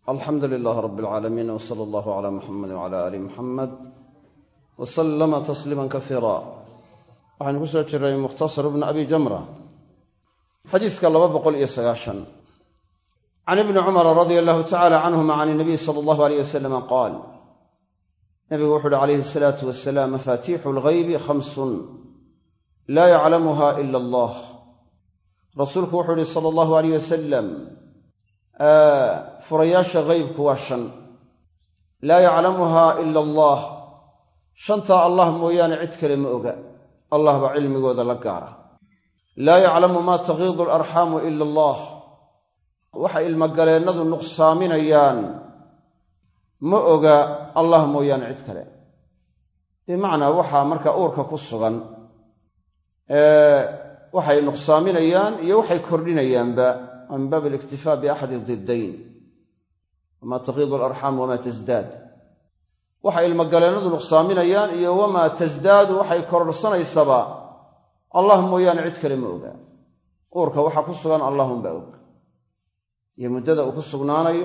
alxamdu lilaah rab اlcaalamiin wsala allahu cala muxamedi wcala aali muxamed wasalama tasliima kaiira waxaynu ku soo jiray mukhtasar bni abi jamra xadiiska 290 can ibni cumara radia allahu tacala canhuma can nabiy sala allahu alayh wasalam qaal nabigu wuxu uhi calayhi asalaatu wasalaam mafaatiixu lghaybi khamsun laa yaclamuha ila allah rasuulku wuxuu ihi sala allahu alayh wasalam furayaasha haybku waa 5 laa yaclamuhaa ila allah shantaa allah mooyaane cid kale ma oga allah baa cilmigooda la gaara laa yaclamu maa tagiidu alarxaamu ila allah waxa ilmogaleennadu nuqsaaminayaan ma oga allah mooyaane cid kale bimacnaa waxaa marka uurka ku sugan waxay nuqsaaminayaan iyo waxay kordhinayaanba min baab aliktifaa biaxadi diddayn wamaa tagiidu alarxaam wamaa tasdaad waxay ilmogaleennadu nuqsaaminayaan iyo wamaa tasdaadu waxay kororhsanaysaba allah mooyaane cid kale ma oga uurka waxa ku sugan allahunbaa og iyo muddada uu ku sugnaanayo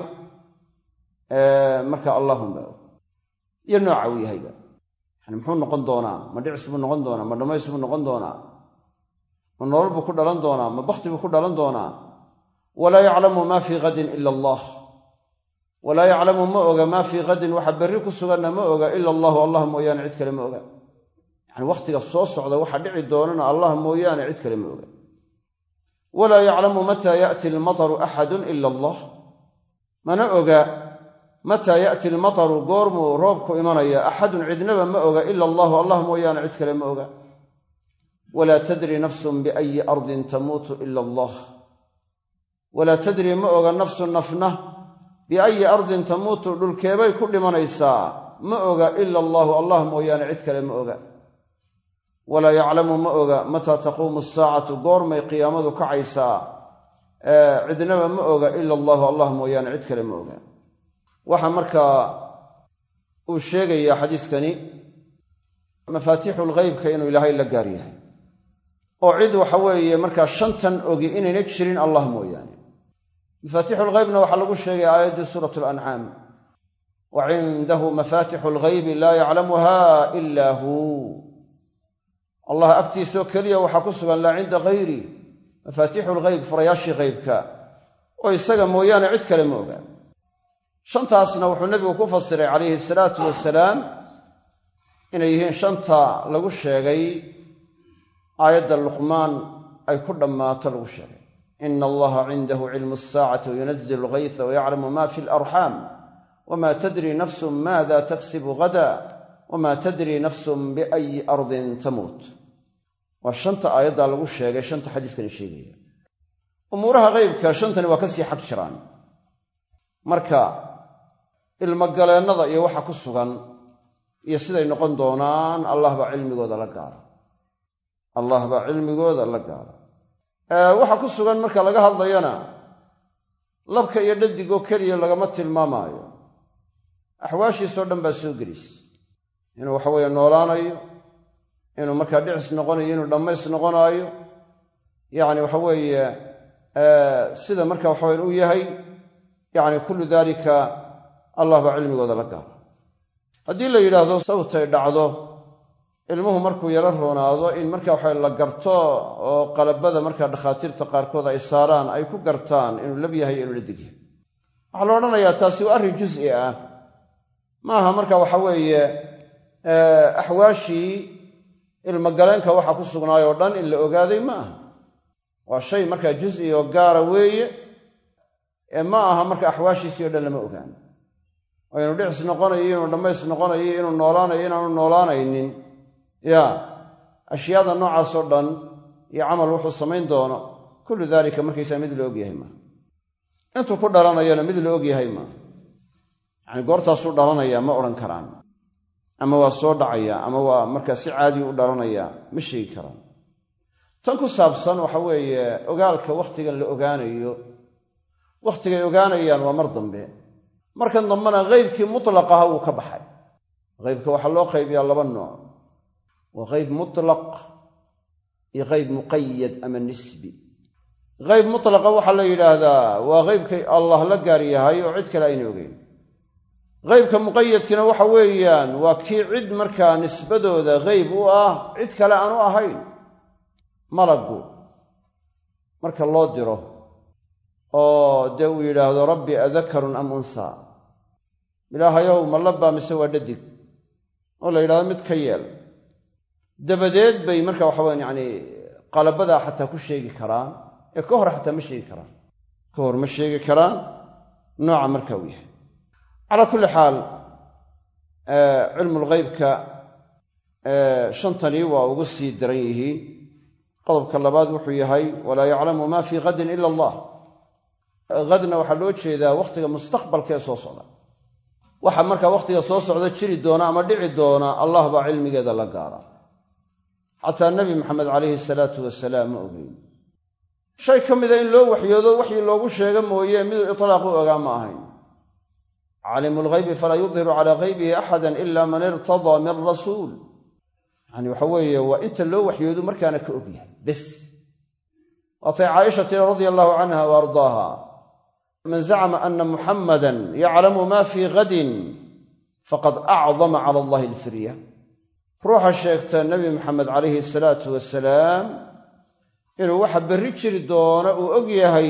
marka allahunbaa og iyo nooca uu yahayba yani muxuu noqon doonaa ma dhicis buu noqon doonaa ma dhammays buu noqon doonaa ma nolol buu ku dhalan doonaa ma bakhti buu ku dhalan doonaa walaa yaclamu maa fii hadin ila allah walaa yaclamu ma oga maa fii hadin waxa berri ku suganna ma oga ila allahu allah mooyaane cid kale ma oga yani wakhtiga soo socda waxa dhici doonana allah mooyaane cid kale ma oga walaa yaclamu mataa ya'ti almataru axadun ila allah mana oga mataa ya'ti almataru goormuu roobku imanaya axadun cidnaba ma oga ila allahu allah mooyaane cid kale ma oga walaa tadri nafsun biayi ardin tamuutu ila allah walaa tadri ma oga nafsun nafna biayi ardin tamuutu dhulkeebay ku dhimanaysaa ma oga ila allahu allah mooyaane cid kale ma oga walaa yaclamu ma oga mataa taquumu asaacatu goormay qiyaamadu kacaysaa cidnaba ma oga ila allahu allah mooyaane cid kale ma oga waxaa markaa uu sheegayaa xadiiskani mafaatiixu lghaybka inuu ilaahay la gaar yahay oo cid waxa weeye markaa 5tan ogi inayna jirin allah mooyaane mafaatixu lghaybna waxaa lagu sheegay aayaddii suurat alancaam wa cindahu mafaatixu lghaybi laa yaclamuha ila hu allah agtiisoo keliya waxaa ku sugan laa cinda hayri mafaatixu lghayb furayaashii haybka oo isaga mooyaane cid kale ma oga 5taasna wuxuu nebigu ku fasiray calayhi salaatu wasalaam inay yihiin 5ta lagu sheegay aayadda luqmaan ay ku dhammaato lagu sheegay ina allaha cindahu cilmu asaacati wayunazil alghaytha wayaclamu ma fi alarxaam wama tadri nafsun maada taksibu gada wama tadri nafsun biayi ardin tamuut waa 5ta aayaddaa lagu sheegay 5ta xadiiskani sheegaya umuuraha haybka 5tani waa ka sii xag jiraan marka ilmogaleennada iyo waxa ku sugan iyo siday noqon doonaan allah baa cilmigooda la gaara allah baa cilmigooda la gaara waxa ku sugan marka laga hadlayana labka iyo dhadigoo keliya lagama tilmaamaayo axwaashiisoo dhan baa soo gelis inuu waxa weeye noolaanayo inuu markaa dhicis noqonayo inuu dhammays noqonaayo yacni waxa weeye sida marka waxa weye uu yahay yacni kullu daalika allah baa cilmigooda la gaara haddii la yidhaahdo sawtay dhacdo ilmuhu markuu yaro roonaado in marka waxa la garto oo qalabada marka dhakhaatiirta qaarkood ay saaraan ay ku gartaan inuu lab yahay inuu dhadig yahay waxaa la odhanayaa taasi waa arrin juz'i ah maaha marka waxa weeye axwaashii ilmogaleenka waxa ku sugnaayoo dhan in la ogaaday ma aha waa shay markaa juz'i oo gaara weeye ma aha marka axwaashiisii o dhan lama ogaan oo inuu dhicis noqonayo inuu dhammays noqonayo inuu noolaanayo inaanu noolaanaynin ashyaada noocaasoo dhan iyo camal wuxuu samayn doono kullu daalika markaysaa mid la og yahay maaha intuu ku dhalanayona mid la og yahay maaha yacani goortaasuu dhalanayaa ma odhan karaan ama waa soo dhacaya ama waa markaa si caadiyu u dhalanayaa ma sheegi karaan tan ku saabsan waxa weeye ogaalka wakhtigan la ogaanayo wakhtigay ogaanayaan waa mar dambe markan dambena haybkii mutlaqaha wuu ka baxay haybka waxaa loo qaybiyaa 2 nooc waa hayb mutlaq iyo hayb muqayad ama nisbi hayb mutlaqa waxaa la yidhaahdaa waa haybka allah la gaar yahay oo cid kale ayna ogeyn. haybka muqayadkina waxa weeyaan waa kii cid markaa nisbadooda hayb u ah cid kale aanu ahayn. malaggu marka loo diro oo dee uu yidhaahdo rabbi adakarun am unhaa, ilaahayow ma labbaa mise waa dhadig, oo la yidhahdo mid ka yeel, dabadeed bay marka waxa weyaan yacni qalabadaa xataa ku sheegi karaan, ee ka hor xataa ma sheegi karaan, ka hor ma sheegi karaan nooca marka uu yahay. calaa kulli xaal cilmulghaybka shantanii waa ugu sii daran yihiin. qodobka labaad wuxuu yahay walaa yaclamu ma fii hadin ila allah. hadna waxaa loo jeedaa wakhtiga mustaqbalka ee soo socda, waxa markaa wakhtiga soo socda jiri doona ama dhici doona allah baa cilmigeeda la gaara. xataa nebi maxamed calayhi salaatu wasalaam ma ogeyn. shay ka mida in loo waxyoodo waxyi loogu sheega mooye miduu itlaaq u ogaa ma ahayn. caalimu lghaybi falaa yudhiru calaa haybihi axada ila man irtadaa min rasuul. yani waxa weeye waa inta loo waxyoodu markaana ka ogyahay bes. waatay caaisha tiri radia allahu canha wa ardaaha, man zacma ana muxammadan yaclamu ma fii hadin faqad acdama cala allahi alfirya. ruuxa sheegta nebi maxamed calayhi salaatu wasalaam inuu waxa berri jiri doona uu og yahay,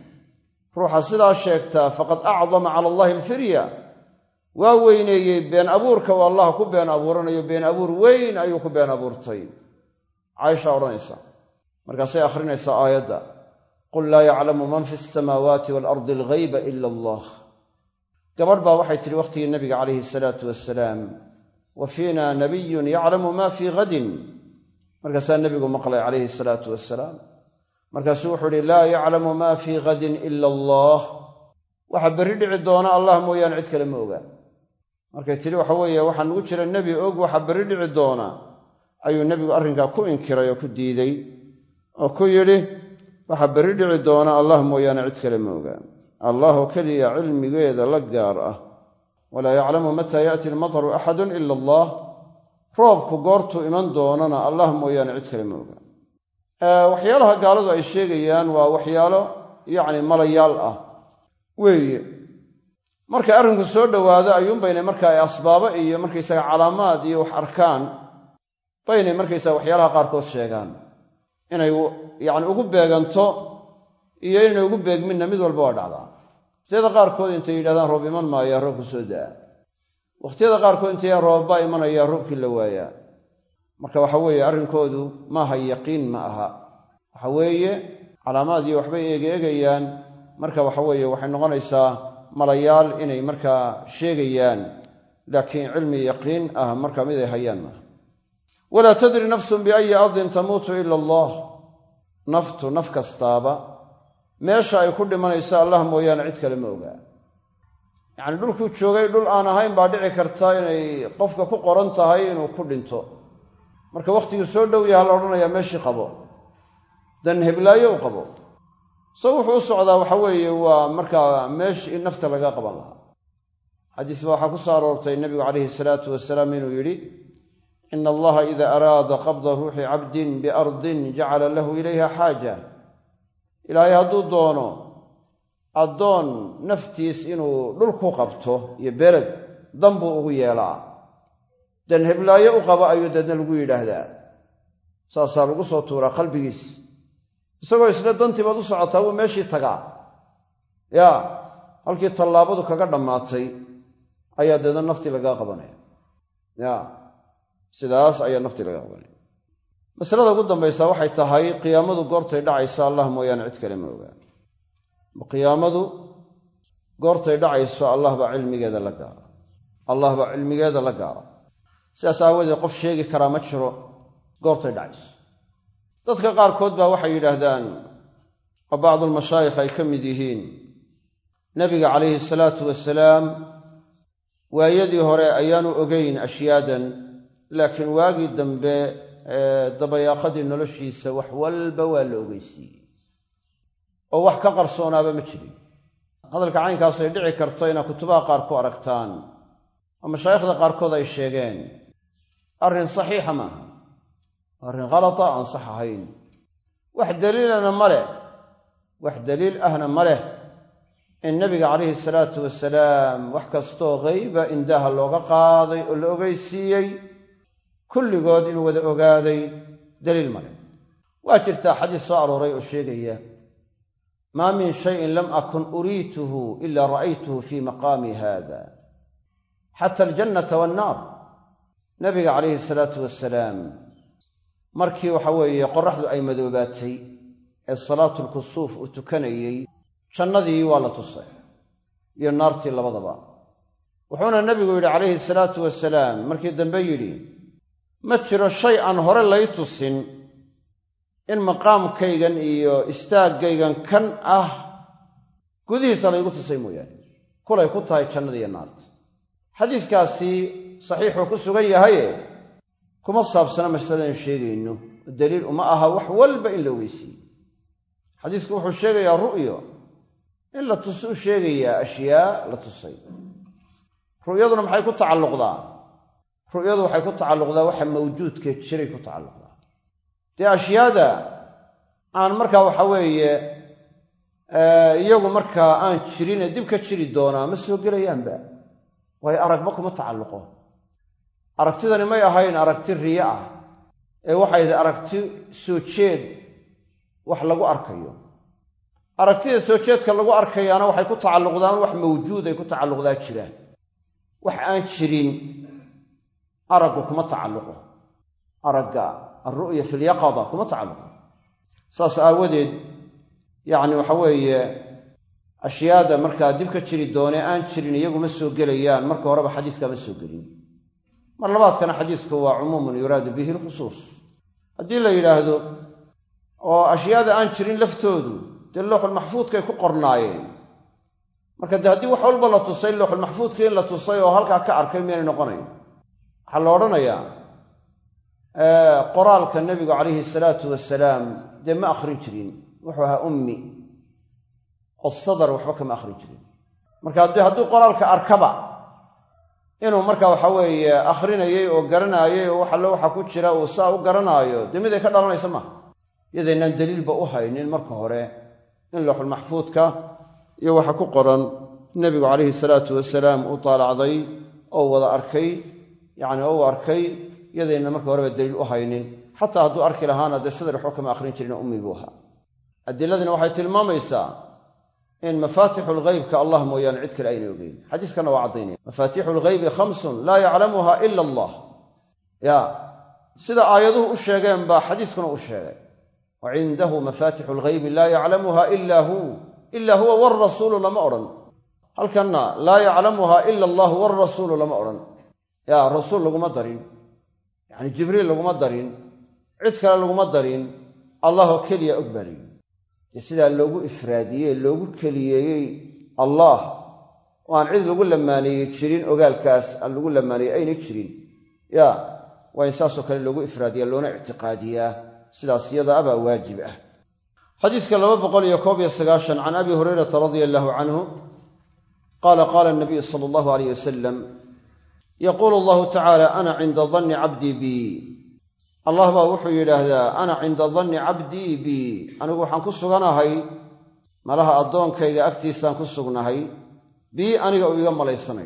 ruuxa sidaa sheegtaa faqad acdama cala allahi alfirya, waa weyneeyey been abuurka uu allah ku been abuuranayo, been abuur weyn ayuu ku been abuurtay. caaisha odhanaysa markaasay akhrinaysaa aayadda qul laa yaclamu man fi alsamaawaati waalardi alghayba ila allah. gabadh baa waxay tidhi wakhtigii nebiga calayhi salaatu wasalaam wa fiina nabiyun yaclamu ma fii hadin. markaasaa nebigu maqlay calayhi salaatu wasalaam, markaasuu wuxuu ihi laa yaclamu ma fii hadin ila allah. waxa berri dhici doona allah mooyaane cid kale ma ogaa. markay tidhi waxa weeye waxaa nugu jira nebi og waxa berri dhici doona, ayuu nebigu arrinkaa ku inkiray oo ku diiday oo ku yidhi waxa berri dhici doona allah mooyaane cid kale ma ogaa. allahoo keliya cilmigeeda la gaar ah. walaa yaclamu mataa yaati almataru axadun ila allah. roobku goortuu iman doonana allah mooyaane cid kale ma ogaa. waxyaalaha gaaladu ay sheegayaan waa waxyaalo yacni malayaal ah weeye. markay arrinku soo dhowaado ayuunbaynay markaa asbaabo iyo markaysaga calaamaad iyo wax arkaan baynay markaysaga waxyaalaha qaarkood sheegaan, inay yacni ugu beeganto iyo inay ugu beegminna mid walba waa dhacdaa. wakhtiyada qaarkood intay yidhahdaan roob iman maayaa roobku soo da'a, wakhtiyada qaarkood intay roobbaa imanayaa roobkii la waayaa. marka waxa weeye arrinkoodu maaha yaqiin ma aha, waxa weeye calaamaad iyo waxbay eegayaan. marka waxa weeye waxay noqonaysaa malayaal inay markaa sheegayaan, laakiin cilmi yaqiin ah marka mid ay hayaan maaha. walaa tadri nafsun biayi ardin tamuutu ila allah. naftu naf kastaaba meesha ay ku dhimanayso allah mooyaane cid kale ma ogaa. yacni dhulkuu joogay dhul aan ahayn baa dhici karta inay qofka ku qoran tahay inuu ku dhinto. marka wakhtigii soo dhow yaha la odhanayaa meeshii qabo, dan heblaayo u qabo. so wuxuu u socdaa waxa weeye waa markaa meeshii in nafta laga qaban lahaa. xadiis baa waxaa ku soo aroortay nebigu calayhi salaatu wasalaam inuu yidhi ina allaha ida araada qabda ruuxi cabdin biardin jacala lahu ilayha xaaja. ilaahay hadduu doono addoon naftiis inuu dhul ku qabto iyo beled dan buu ugu yeelaa, dan heblaayo u qabo ayuu deedna lagu yidhaahdaa. saasaa lagu soo tuuraa qalbigiis, isagoo isle dantii baad u socotaa wuu meeshii tagaa. yaa halkii tallaabadu kaga dhammaatay ayaa deedna naftii lagaa qabanaya. ya sidaas ayaa naftii lagaa qabanaya. masalada ugu dambaysa waxay tahay qiyaamadu goortay dhacayso allah mooyaane cid kale ma ogaa. qiyaamadu goortay dhacayso allah baa cilmigeeda la gaara. allah baa cilmigeeda la gaara. sidaas aawadeed qof sheegi karaa ma jiro goortay dhacayso. dadka qaarkood baa waxay yidhaahdaan oo bacdulmashaayikh ay ka mid yihiin, nebiga calayhi salaatu wasalaam waayadii hore ayaanu ogayn ashyaadan, laakiin waagii dambe dabayaaqadii noloshiisa wax walba waa la ogeysiiyey oo wax ka qarsoonaaba ma jirin. hadalka caynkaasay dhici karto inaad kutubaha qaar ku aragtaan oo mashaayikhda qaarkood ay sheegeen. arrin saxiixa maaha, arrin khalata aan sax ahayn. wax daliilana ma leh wax daliil ahna ma leh in nabiga calayhi salaatu wasalaam wax kastoo ghayba indaaha looga qaaday oo la ogeysiiyey kulligood inuu wada ogaaday daliil ma leh waa jirtaa xadiis soo arooray oo sheegaya maa min shayin lam akun uriituhu ila ra'aytuhu fii maqaami haada xata aljannata waannaar nabiga calayhi salaatu wasalaam markii waxa weeye qorraxdu ay madoobaatay ee salaatulkusuuf uu tukanayey jannadii waa la tusay iyo naartii labadaba wuxuuna nebigu yidhi calayhi salaatu wasalaam markii dambe yidhi ma jiro shay aan hore lay tusin in maqaamkaygan iyo istaaggaygan kan ah gudihiisa laygu tusay mooyaane kulay ku tahay jannada iyo naarta xadiiskaasi saxiixuu ku sugan yahaye kuma saabsana masaladan sheegayno daliil uma aha wax walba in la ogeysiiye xadiisku wuxuu sheegayaa ru'yo in la tusi u sheegayaa ashyaa la tusay ru'yaduna maxay ku tacalluqdaa ru'yadu waxay ku tacalluqdaa waxa mawjuudka jiray ku tacalluqdaa dee ashyaada aan markaa waxa weeye iyagu markaa aan jirin ee dib ka jiri doonaa ma soo gelayaanba waayo aragba kuma tacalluqo aragtidani may ahayn aragti riyo ah ee waxay ahayd aragti soo jeed wax lagu arkayo aragtida soo jeedka lagu arkayaana waxay ku tacalluqdaan wax mawjuud ay ku tacalluqdaa jiraan wax aan jirin araggu kuma tacalluqo aragga alru'ya fi lyaqada kuma tacalluqo saas aawadeed yacni waxa weeye ashyaada markaa dib ka jiri doonee aan jirin iyaguma soo gelayaan marka horeba xadiiskama soo gelin mar labaadkana xadiisku waa cumuumun yuraadu bihi alkhusuus haddii la yidhaahdo oo ashyaada aan jirin laftoodu dee looxulmaxfuudkay ku qornaayeen marka dee haddii wax walba la tusay looxulmaxfuudka in la tusay oo halkaa ka arkay miyaynay noqonayn waxaa la odhanayaa qoraalka nebigu calayhi salaatu wasalaam dee ma akhrin jirin wuxuu ahaa ummi oo sadar waxba kama akhrin jirin marka hadduu qoraalka arkaba inuu marka waxa weeye akhrinayay oo garanaayay oo wax alle waxa ku jira uu saa u garanaayo dee mid ay ka dhalanaysa maaha iyadaynaan daliilba u haynin marka hore in looxulmaxfuudka iyo waxa ku qoran nebigu calayhi salaatu wasalaam uu taalacday oo wada arkay yacni oo u arkay iyadayna marka horeba daliil u haynin xataa hadduu arki lahaana dee sadar waxba kama akhrin jirin ummi buu ahaa adiladina waxay tilmaamaysaa in mafaatixu lghaybka allah mooyaane cid kale aynay ogeyn xadiiskana waa caddaynaya mafaatixu lghaybi khamsun laa yaclamuha ila allah ya sida aayaduhu u sheegeen baa xadiiskuna u sheegay wa cindahu mafaatixu lghaybi laa yaclamuha ila huwa warasuulu lama odhan halkanna laa yaclamuha ila allah warasuulu lama odhan ya rasuul laguma darin yacni jibriil laguma darin cid kale laguma darin allahoo keliya og baa layihi dee sidaa loogu ifraadiyey loogu keliyeeyey allah oo aan cid lagu lamaaneeyey jirin ogaalkaas aan lagu lamaaneeyey aynay jirin ya waa in saasoo kale loogu ifraadiyaa loona ictiqaadiyaa sidaas iyada abaa waajib ah xadiiska 291 can abi hurayrata radia allahu canhu qaala qaala nabiyu sala allahu alayh wasalam yaquulu allahu tacaala ana cinda danni cabdii bi allah baa wuxuu yidhaahdaa ana cinda danni cabdii bi anigu waxaan ku suganahay malaha addoonkayga agtiisaan ku sugnahay bii aniga uu iga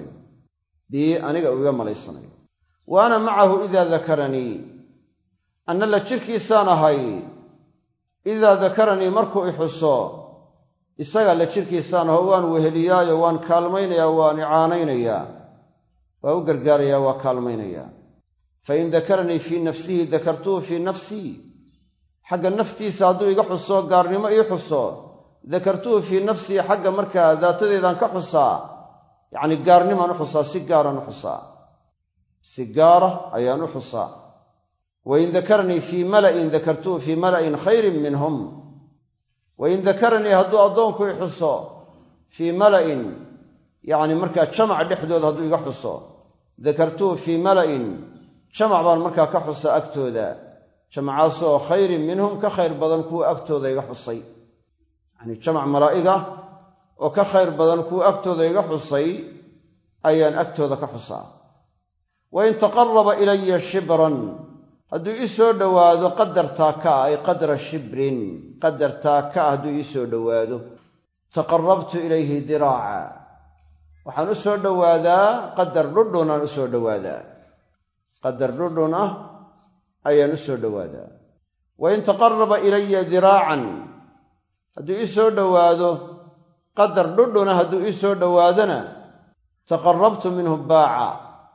malaysanayo wa ana macahu idaa dakaranii anna la jirkiisaan ahay idaa dakaranii markuu i xuso isaga la jirkiisaan aho waan weheliyaayo waan kaalmaynayaa waan icaanaynayaa waa u gargaarayaa waa kaalmaynayaa fain dakaranii fii nafsihi dakartuhu fii nafsii xagga naftiisa hadduu iga xuso gaarnimo ii xuso dakartuhu fii nafsii xagga markaa daatadeedaan ka xusaa yacni gaarnimaan u xusaa si gaaraan u xusaa si gaara ayaan u xusaa wain dakaranii fii mala'in dakartuhu fii mala'in khayrin minhum wain dakaranii hadduu addoonku i xuso fii mala'in yacni markaa jamac dhexdooda hadduu iga xuso dakartuhu fii mala'in jamac baan markaa ka xusa agtooda jamacaasoo khayrin minhum ka khayr badan kuwa agtooda iga xusay yacni jamac malaa'iga oo ka khayr badan kuwa agtooda iga xusay ayaan agtooda ka xusaa wain taqarraba ilaya shibran hadduu ii soo dhowaado qadar taaka ay qadra shibrin qadar taaka hadduu ii soo dhowaado taqarrabtu ilayhi diraaca waxaan u soo dhowaadaa qadar dhudhunaan u soo dhowaadaa qadar dhudhun ah ayaan u soo dhowaadaa wain taqarraba ilaya diraacan hadduu ii soo dhowaado qadar dhudhuna hadduu ii soo dhowaadona taqarrabtu minhu baaca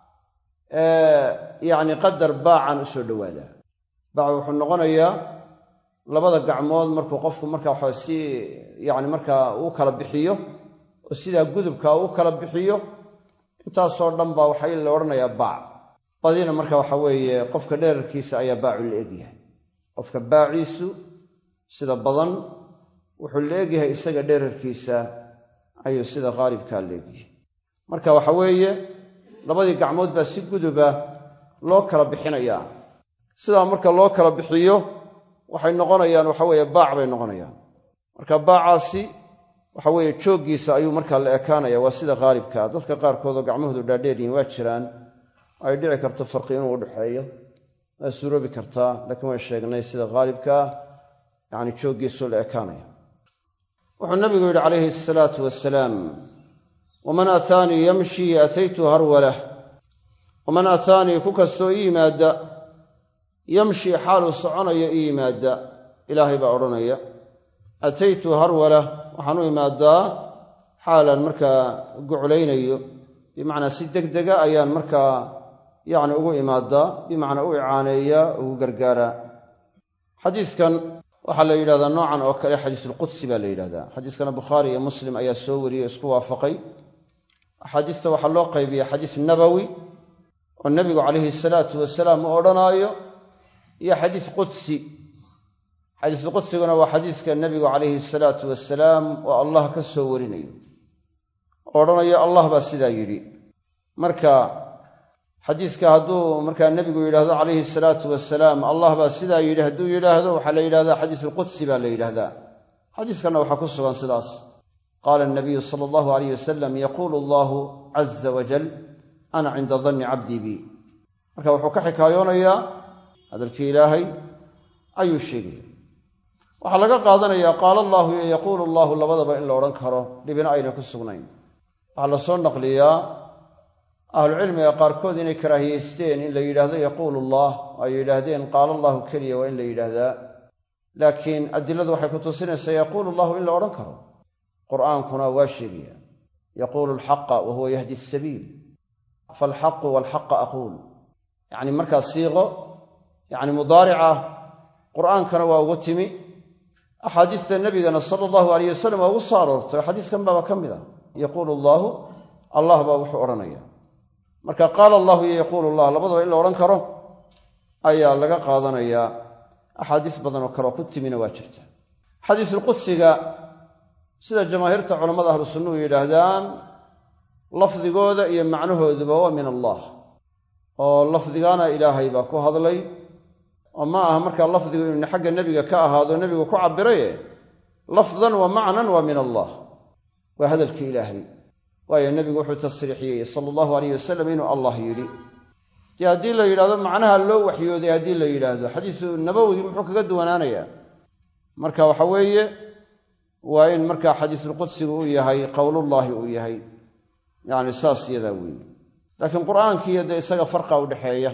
yacni qadar baacan u soo dhowaadaa baac wuxuu noqonayaa labada gacmood markuu qofku markaa waxa si yacni markaa uu kala bixiyo oo sidaa gudubka uu kala bixiyo intaasoo dhan baa waxaa la odhanayaa baac badina marka waxa weeye qofka dherarkiisa ayaa baacu la egyahay qofka baaciisu sida badan wuxuu la egyahay isaga dherarkiisa ayuu sida qaalibkaa la egyahay marka waxa weeye labadii gacmood baa si guduba loo kala bixinayaa sidaa marka loo kala bixiyo waxay noqonayaan waxa weeye baac bay noqonayaan marka baacaasi waxa weeye jooggiisa ayuu markaa la ekaanaya waa sida qaalibkaa dadka qaarkoodoo gacmahoodu dhaadheer yihiin waa jiraan ay dhici karto farqi inuu udhaxeeyo waa suuroobi kartaa laakiin waan sheegnay sida qaalibkaa yacni jooggiisuu la ekaanaya wuxuu nabigu yidhi calayhi asalaatu wassalaam waman aataanii yamshii ataytu harwalah waman aataanii ku kastoo ii yimaada yamshii xaaluu soconayo ii yimaada ilaahay baa odhanaya ataytu harwalah waxaan u imaadaa xaalan markaa guclaynayo bimacnaa si degdega ayaan markaa yacni ugu imaadaa bimacnaa u icaaneeyaa ugu gargaaraa xadiiskan waxaa la yidhahdaa noocan oo kale xadiisulqudsi baa la yidhahdaa xadiiskana bukhaari iyo muslim ayaa soo wariyey isku waafaqay axaadiista waxaa loo qaybiya xadiis nabowi oo nebigu calayhi salaatu wasalaam u odhanaayo iyo xadiis qudsi xadiisu qudsiguna waa xadiiska nebigu calayhi salaatu wasalaam oo allah ka soo warinayo oo odhanayo allah baa sidaa yidhi marka xadiiska hadduu markaa nebigu yidhaahdo calayhi salaatu wasalaam allah baa sidaa yidhi hadduu yidhaahdo waxaa la yidhahdaa xadiisulqudsi baa la yidhaahdaa xadiiskanna waxaa ku sugan sidaas qaala anabiyu sala allahu alayh wasalam yaquulu allahu caza wajal ana cinda danni cabdii bi marka wuxuu ka xikaayoonayaa hadalkii ilaahay ayuu sheegaya waxaa laga qaadanayaa qaala allahu iyo yaquulu allahu labadaba in la odhan karo dhibina ayna ku sugnayn waxaa la soo naqliyaa ahlucilmiga qaarkood inay karaahiyeysteen in la yidhaahdo yaquulu allah ay yidhaahdeen qaala allahu keliya waa in la yidhaahdaa laakiin adiladu waxay ku tusinaysaa yaquulu allahu in la odhan karo qur'aankuna waa sheegaya yaquulu alxaqa wa huwa yahdi asabiil faalxaqu waalxaqa aquul yacni markaa siiqo yacni mudaarica qur'aankana waa ugu timi axaadiista nebigana sala allahu alayh wasalam waa ugu soo aroortay xadiiskan baaba ka mid ah yaquulu allaahu allah baa wuxuu odhanaya marka qaala allahu iyo yaquulu allah labadaba in la odhan karo ayaa laga qaadanayaa axaadiis badan oo kaleoo ku timina waa jirta xadiisulqudsiga sida jamaahiirta culammada ahlu sunnuhu yidhaahdaan lafdigooda iyo macnahooduba waa min allah oo lafdigaana ilaahay baa ku hadlay oo ma aha markaa lafdigu inuu xagga nebiga ka ahaado nebigu ku cabiraye lafdan wa macnan waa min allah waa hadalkii ilaahay waayo nebigu wuxuu tasriixiyey sala allahu alayh wasalam inuu allah yidhi dee haddii la yidhahdo macnaha loo waxyooday haddii la yidhaahdo xadiisu nabowigii muxuu kaga duwanaanayaa marka waxa weeye waa in markaa xadiisulqudsigu uu yahay qowlullaahi uu yahay yacni saas iyadaa weeye laakiin qur'aankiiyo dee isaga farqa u dhexeeya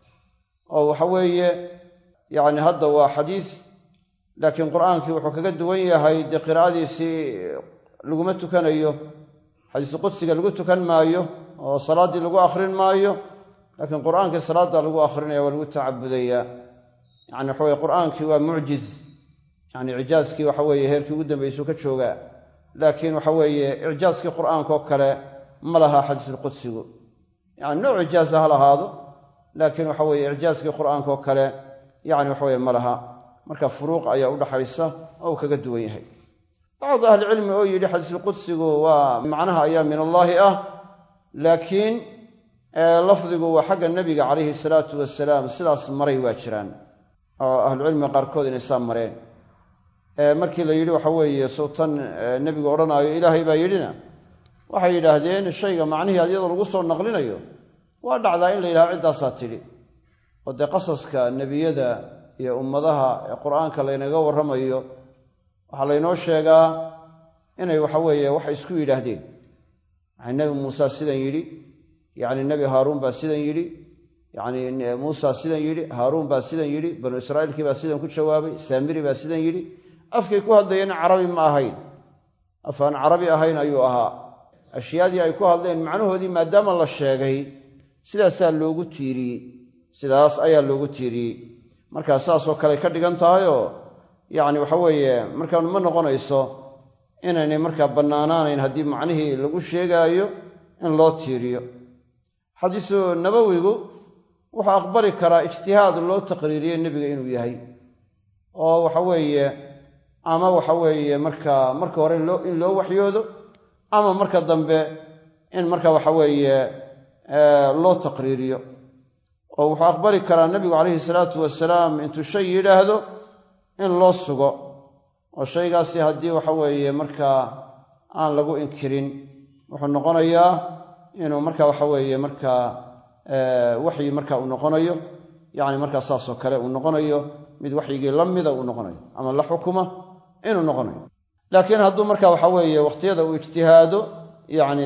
oo waxa weeye yacni hadda waa xadiis laakiin qur'aankii wuxuu kaga duwan yahay dee qiraa'adiisii laguma tukanayo xadiisu qudsiga lagu tukan maayo oo salaaddii lagu akhrin maayo laakiin qur'aankii salaadda lagu akhrinaya waa lagu tacabudayaa yacni waxa weye qur'aankii waa mucjiz yacni icjaaskii waxa weeye heerkii ugu dambaysuu ka joogaa laakiin waxa weeye icjaaskii qur'aankaoo kale ma laha xadiisulqudsigu yacni nooc icjaasa ha lahaado laakiin waxa weeye icjaaskii qur'aankaoo kale yacni waxa weye ma laha marka furuuq ayaa u dhaxaysa oo uu kaga duwan yahay bacdu ahlicilmi oo yidhi xadiisulqudsigu waa macnaha ayaa min allaahi ah laakiin lafdigu waa xagga nebiga calayhi salaatu wasalaam sidaas maray waa jiraan oo ahlucilmiga qaarkood inay saa mareen markii la yidhi waxa weeye sowtan nebigu odhanaayo ilaahay baa yidhina waxay yidhaahdeen shayga macnihii iyadoo lagu soo naqlinayo waa dhacdaa in la yidhahdo ciddaasaa tidhi oo dee qasaska nebiyada iyo ummadaha ee qur'aanka laynaga warramayo waxaa laynoo sheegaa inay waxa weeye waxay isku yidhaahdeen waxay nebi muuse sidan yidhi yacni nebi haaruun baa sidan yidhi yacni muusa sidan yidhi haaruun baa sidan yidhi banu israa'iilkii baa sidan ku jawaabay saamiri baa sidan yidhi afkay ku hadlayeen carabi ma ahayn afaan carabi ahayn ayuu ahaa ashyaadii ay ku hadleen macnahoodii maadaama la sheegay sidaasaa loogu tiiriyey sidaas ayaa loogu tiiriyey markaa saasoo kale ka dhigan tahayoo yacni waxa weeye markaan ma noqonayso inaynay markaa bannaanaanayn haddii macnihii lagu sheegaayo in loo tiiriyo xadiisu nabowigu wuxuu aqbali karaa ijtihaad loo taqriiriye nebiga inuu yahay oo waxa weeye ama waxa weeye marka hore in loo waxyoodo ama marka dambe in marka waxa weeye loo taqriiriyo oo wuxuu aqbali karaa nebigu calayhi salaatu wasalaam intuu shay yidhaahdo in loo sugo oo shaygaasi haddii waxa weeye markaa aan lagu inkirin wuxuu noqonayaa inuu marka waxa weeye markaa waxyi marka uu noqonayo yacni markaa saasoo kale uu noqonayo mid waxyigii la mida uu noqonayo ama la xukuma inuu noqonayo laakiin hadduu marka waxa weeye wakhtiyada uu ijtihaado yacni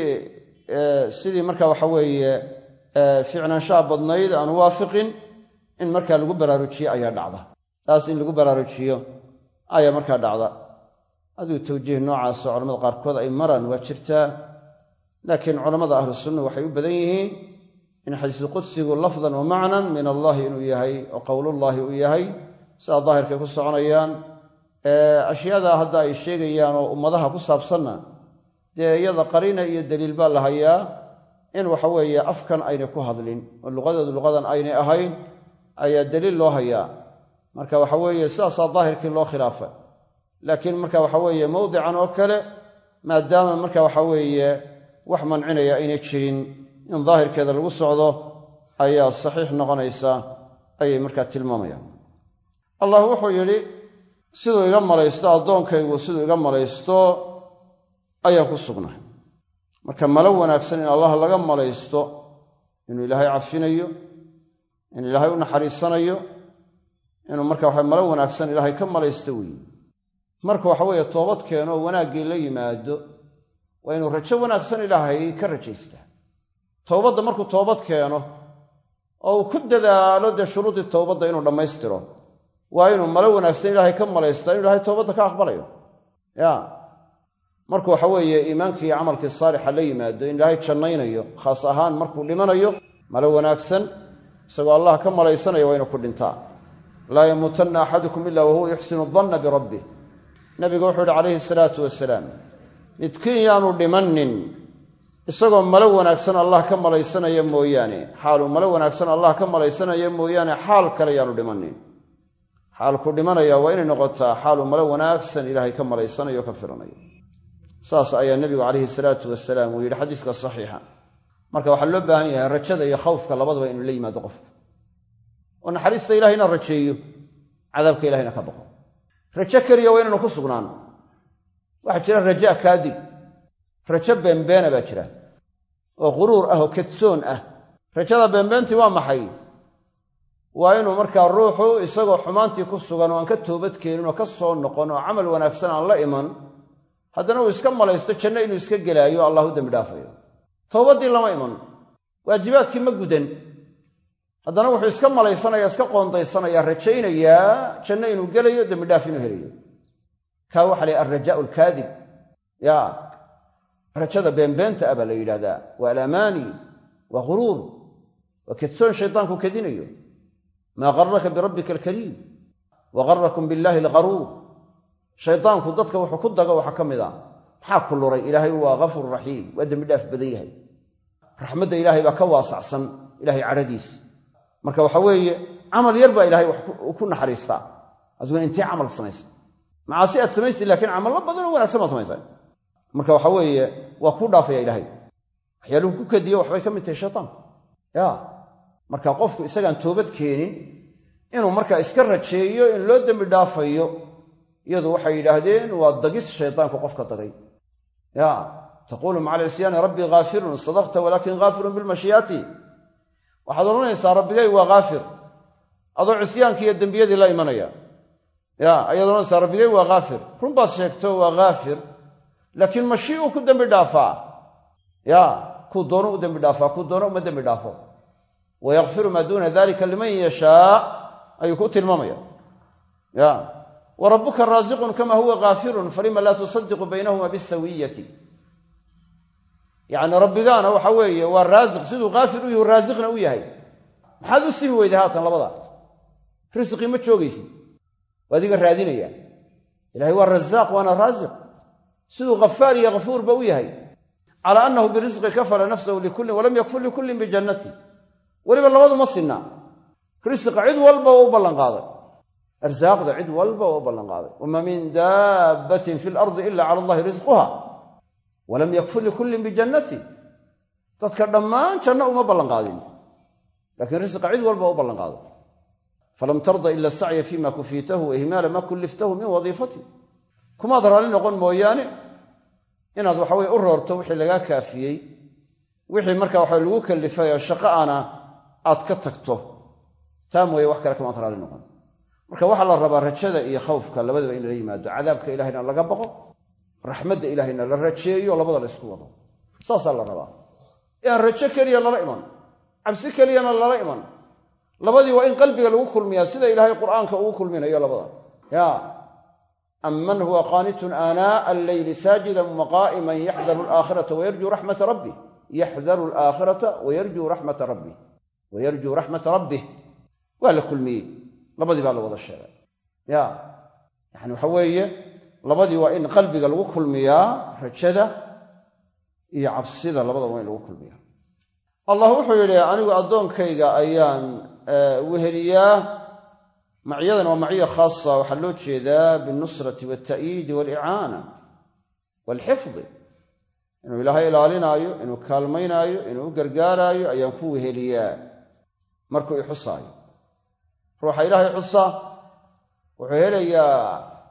sidii marka waxa weeye ficnaanshaha badnayd aan waafiqin in markaa lagu baraarujiyo ayaa dhacda taas in lagu baraarujiyo ayaa markaa dhacda aduu tawjiih noocaasoo culamada qaarkood ay maraan waa jirtaa laakiin culammada ahlu sunna waxay u badan yihiin in xadiisulqudsigu lafdan wa macnan min allahi inuu yahay oo qowlullaahi uu yahay sidaa daahirkay ku soconayaan ashyaada hadda ay sheegayaan oo ummadaha ku saabsanna dee iyada qariina iyo daliil baa la hayaa in waxa weeye afkan aynay ku hadlin oo luqadoodu luqadan aynay ahayn ayaa daliil loo hayaa marka waxa weeye sidaasaa daahirkii loo khilaafa laakiin marka waxa weeye mawdican oo kale maadaama marka waxa weeye wax mancinaya aynay jirin in daahirkeeda lagu socdo ayaa saxiix noqonaysa ayay markaa tilmaamayaan allah wuxuu yidhi siduu iga malaysto addoonkaygu siduu iga malaysto ayaan ku sugnahay marka malo wanaagsan in allah laga malaysto inuu ilaahay cafinayo in ilaahay u naxariisanayo inuu marka waxa malo wanaagsan ilaahay ka malaysto weeye marka waxa weeye toobad keeno oo wanaaggii la yimaado waa inuu rajo wanaagsan ilaahay ka rajaystaa towbadda markuu toobad keeno oo uu ku dadaalo dee shuruudii towbadda inuu dhammaystiro waa inuu malo wanaagsan ilaahay ka malaystaa inuu ilaahay toobadda ka aqbalayo ya markuu waxa weeye iimaankii iyo camalkii saalixa la yimaado in ilaahay jannaynayo khaas ahaan markuu dhimanayo malo wanaagsan isagoo allah ka malaysanaya waa inuu ku dhintaa laa yamuutanna axadukum ila wahuwa yuxsinu danna birabbih nabigu wuxuu yihi calayhi salaatu wasalaam midkiin yaanu dhimannin isagoo malo wanaagsan allah ka malaysanaya mooyaane xaaluu malo wanaagsan allah ka malaysanaya mooyaane xaal kale yaanu dhimannin xaalku dhimanaya waa inay noqotaa xaaluu malo wanaagsan ilaahay ka malaysanayo o ka filanayo saas ayaa nebigu calayhi salaatu wasalaam uu yidhi xadiiska saxiixa marka waxaa loo baahan yahay rajada iyo khawfka labadaba inuu la yimaado qofku oo naxariista ilahayna rajeeyo cadaabka ilahayna ka baqo rajo keliya waa inaynu ku sugnaan waxaa jira raja kaadib rajo beenbeena baa jira oo quruur ah oo kadsoon ah rajada beenbeentii waa maxay waa inuu markaa ruuxu isagoo xumaantii ku sugan oo aan ka toobad keenin oo ka soo noqon oo camal wanaagsan aan la iman haddana uu iska malaysto janno inuu iska gelaayo allah u dembi dhaafayo towbaddii lama iman waajibaadkii ma gudan haddana wuxuu iska malaysanaya iska qoondaysanaya rajaynayaa janno inuu gelayo dembi dhaaf inuu helayo kaa waxa la alrajaa'u alkaadib ya rajada beenbeenta ah baa la yidhahdaa waa alamaani waa ghuruur waa kadsoon shaytaanku kadinayo maa garraka birabbika alkariim wa garrakum billaahi algharuur shaytaanku dadka wuxuu ku dago waxaa ka mid a maxaa ku luray ilaahay waa ghafuur raxiim waa dembi dhaaf badan yahay raxmadda ilaahay baa ka waasacsan ilaahay cadhadiisa marka waxa weeye camal yar baa ilaahay wax ku naxariistaa adiguna intee camal samaysa macaasi aad samaysid laakiin camallo badan oo wanaagsan baad samaysaa marka waxa weeye waa kuu dhaafaya ilaahay waxyaaluhu ku kadiyo waxbay ka mid tahay shaytaanku ya marka qofku isagaan toobad keenin inuu markaa iska rajeeyo in loo dembi dhaafayo iyadu waxay yidhaahdeen waa dagis shaytaanku qofka dagay ya taquulu maca alisyaani rabbii ghaafirun sadaqta walaakin ghaafirun bilmashiyaati waxaad odhanaysaa rabbigay waa ghaafir adoo cisyaankii iyo dembiyadii la imanaya ayaad odhanaysaa rabbigay waa ghaafir run baad sheegto waa ghaafir laakiin mashii'u ku dembi dhaafaa kuu doono u dembi dhaafaa kuu doono uma dembi dhaafo wayakfiru maa duuna dalika liman yashaa ayuu ku tilmaamaya wa rabbuka raasiqun kama huwa ghaafirun falima laa tusadiqu baynahuma bisawiyati yacni rabbigaana waxa weeye waa raasiq siduu ghaafir u yahu raasiqna u yahay maxaad u simi weyday haatan labada risqii ma joogaysid waa adiga raadinaya ilahay waa razaaq waana raasiq siduu ghafaar iyo ghafuurba u yahay calaa annahu birisqi kafala nafsahu likullin walam yakfur likullin bijannati weliba labadu ma sinna risqa cid walba waa u ballanqaaday arsaaqda cid walba waa u ballanqaaday wama min daabbatin fi lardi ila cala allahi risquha walam yakfur likullin bijannati dadka dhammaan janno uma ballanqaadin laakiin risqa cid walba waa u ballanqaaday falam tarda ila asacya fima kufiitahu wa ihmaala ma kulliftahu min wadiifati kumaad raalli noqon mooyaane inaad waxaweye u roorto wixii lagaa kaafiyey wixii marka waxa lagu kallifay oo shaqo ana aad ka tagto taa mooye wax kale kamaad raalli noqon marka waxaa la rabaa rajada iyo khawfka labadaba in lala yimaado cadaabka ilahayna laga baqo raxmadda ilaahayna la rajeeyo labada la isku wado saasaa la rabaa inaan rajo keliya lala iman cabsi keliyana lala iman labadii waa in qalbiga lagu kulmiyaa sida ilaahay qur'aanka ugu kulminayo labada amman huwa qaanitun aanaa alleyli saajidan waqaa'iman yaxdaru alaakhirata wayarjuu raxmata rabbih yaxdaru alaakhirata wayarjuu raxmata rabbih wayarjuu raxmata rabbih waa la kulmiyey labadii baa la wada sheegay yani waxa weeye labadii waa in qalbiga lagu kulmiyaa rajada iyo cabsida labadaba waa in lagu kulmiyaa allah wuxuu yidhi anigu addoonkayga ayaan weheliyaa macyadan waa macyo khaasa waxaa loo jeedaa binnusrati waalta'yiidi waalicaana waalxifdi inuu ilaahay ilaalinaayo inuu kaalmaynaayo inuu u gargaaraayo ayaan ku weheliyaa markuu i xusaayo ruuxa ilaahay xusa wuxuu helayaa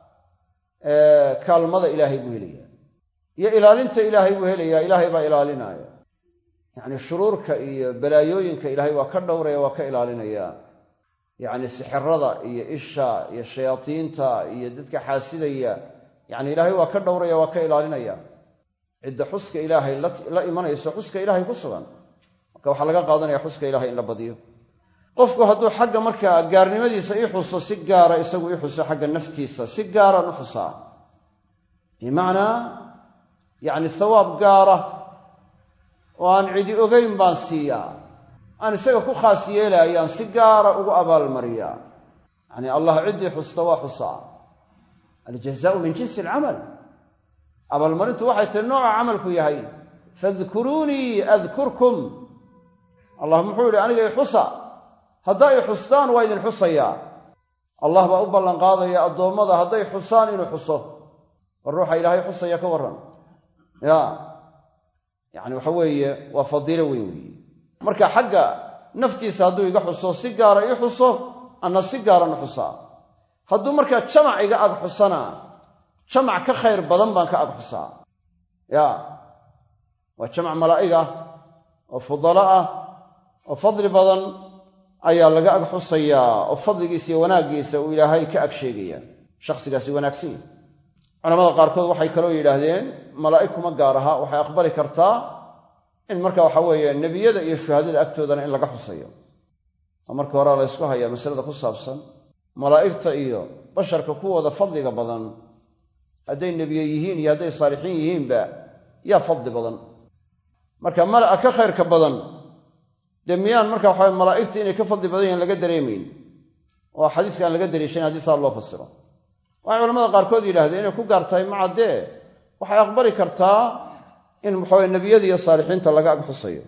kaalmada ilaahay buu helayaa iyo ilaalinta ilaahay buu helayaa ilaahay baa ilaalinaya yacni shuruurka iyo balaayooyinka ilaahay waa ka dhowraya waa ka ilaalinaya yacni sixirada iyo isha iyo shayaadiinta iyo dadka xaasidaya yacni ilaahay waa ka dhowraya waa ka ilaalinaya cidda xuska ilaahay la imanayso xuska ilaahay ku sugan marka waxaa laga qaadanaya xuska ilaahay in la badiyo qofku hadduu xagga markaa gaarnimadiisa ii xuso si gaara isagu ii xuso xagga naftiisa si gaaraan u xusaa bimacnaa yacni thawaab gaara oo aan cidi ogayn baan siiyaa aan isaga ku khaas yeelaayaan si gaara ugu abaalmariyaa yacni allah ciddii xusta waa xusaa aljazaau min jinsi alcamal abaalmarintu waxay tahay nooca camalku yahay fadkuruunii adkurkum allah muxuu yidhi aniga i xusa hadday i xustaan waa idin xusayaa allah baa u ballanqaadaya addoommada hadday xusaan inuu xuso war ruuxa ilaahay xusaya ka warran yacni waxa weeye waa fadiilo weyn weeye marka xagga naftiisa hadduu iga xuso si gaara ii xuso anna si gaaran u xusaa hadduu markaa jamac iga ag xusana jamac ka khayr badan baan ka ag xusaa waa jamac malaa'ig ah oo fudala ah oo fadli badan ayaa laga ag xusayaa oo fadligiisa iyo wanaaggiisa uu ilaahay ka ag sheegaya shakhsigaasi wanaagsan yahy culamada qaarkood waxay kaloo yidhaahdeen malaa'ig kuma gaar aha waxay aqbali kartaa in marka waxa weeye nebiyada iyo shuhadada agtoodana in laga xusayo oo marka hore la ysku hayaa masalada ku saabsan malaa'igta iyo basharka kuwooda fadliga badan hadday nebiye yihiin iyo hadday saalixiin yihiinba yaa fadli badan marka mala'a ka khayrka badan dee miyaan marka waxaa malaa'igta inay ka fadli badan yahiin laga dareemayn oo xadiiskaan laga dariishayn haddii saa loo fasiro waxay culamada qaarkood yidhahdeen inay ku gaar tahay macaddee waxay aqbali kartaa in waxaweye nebiyada iyo saalixiinta laga ag xusayo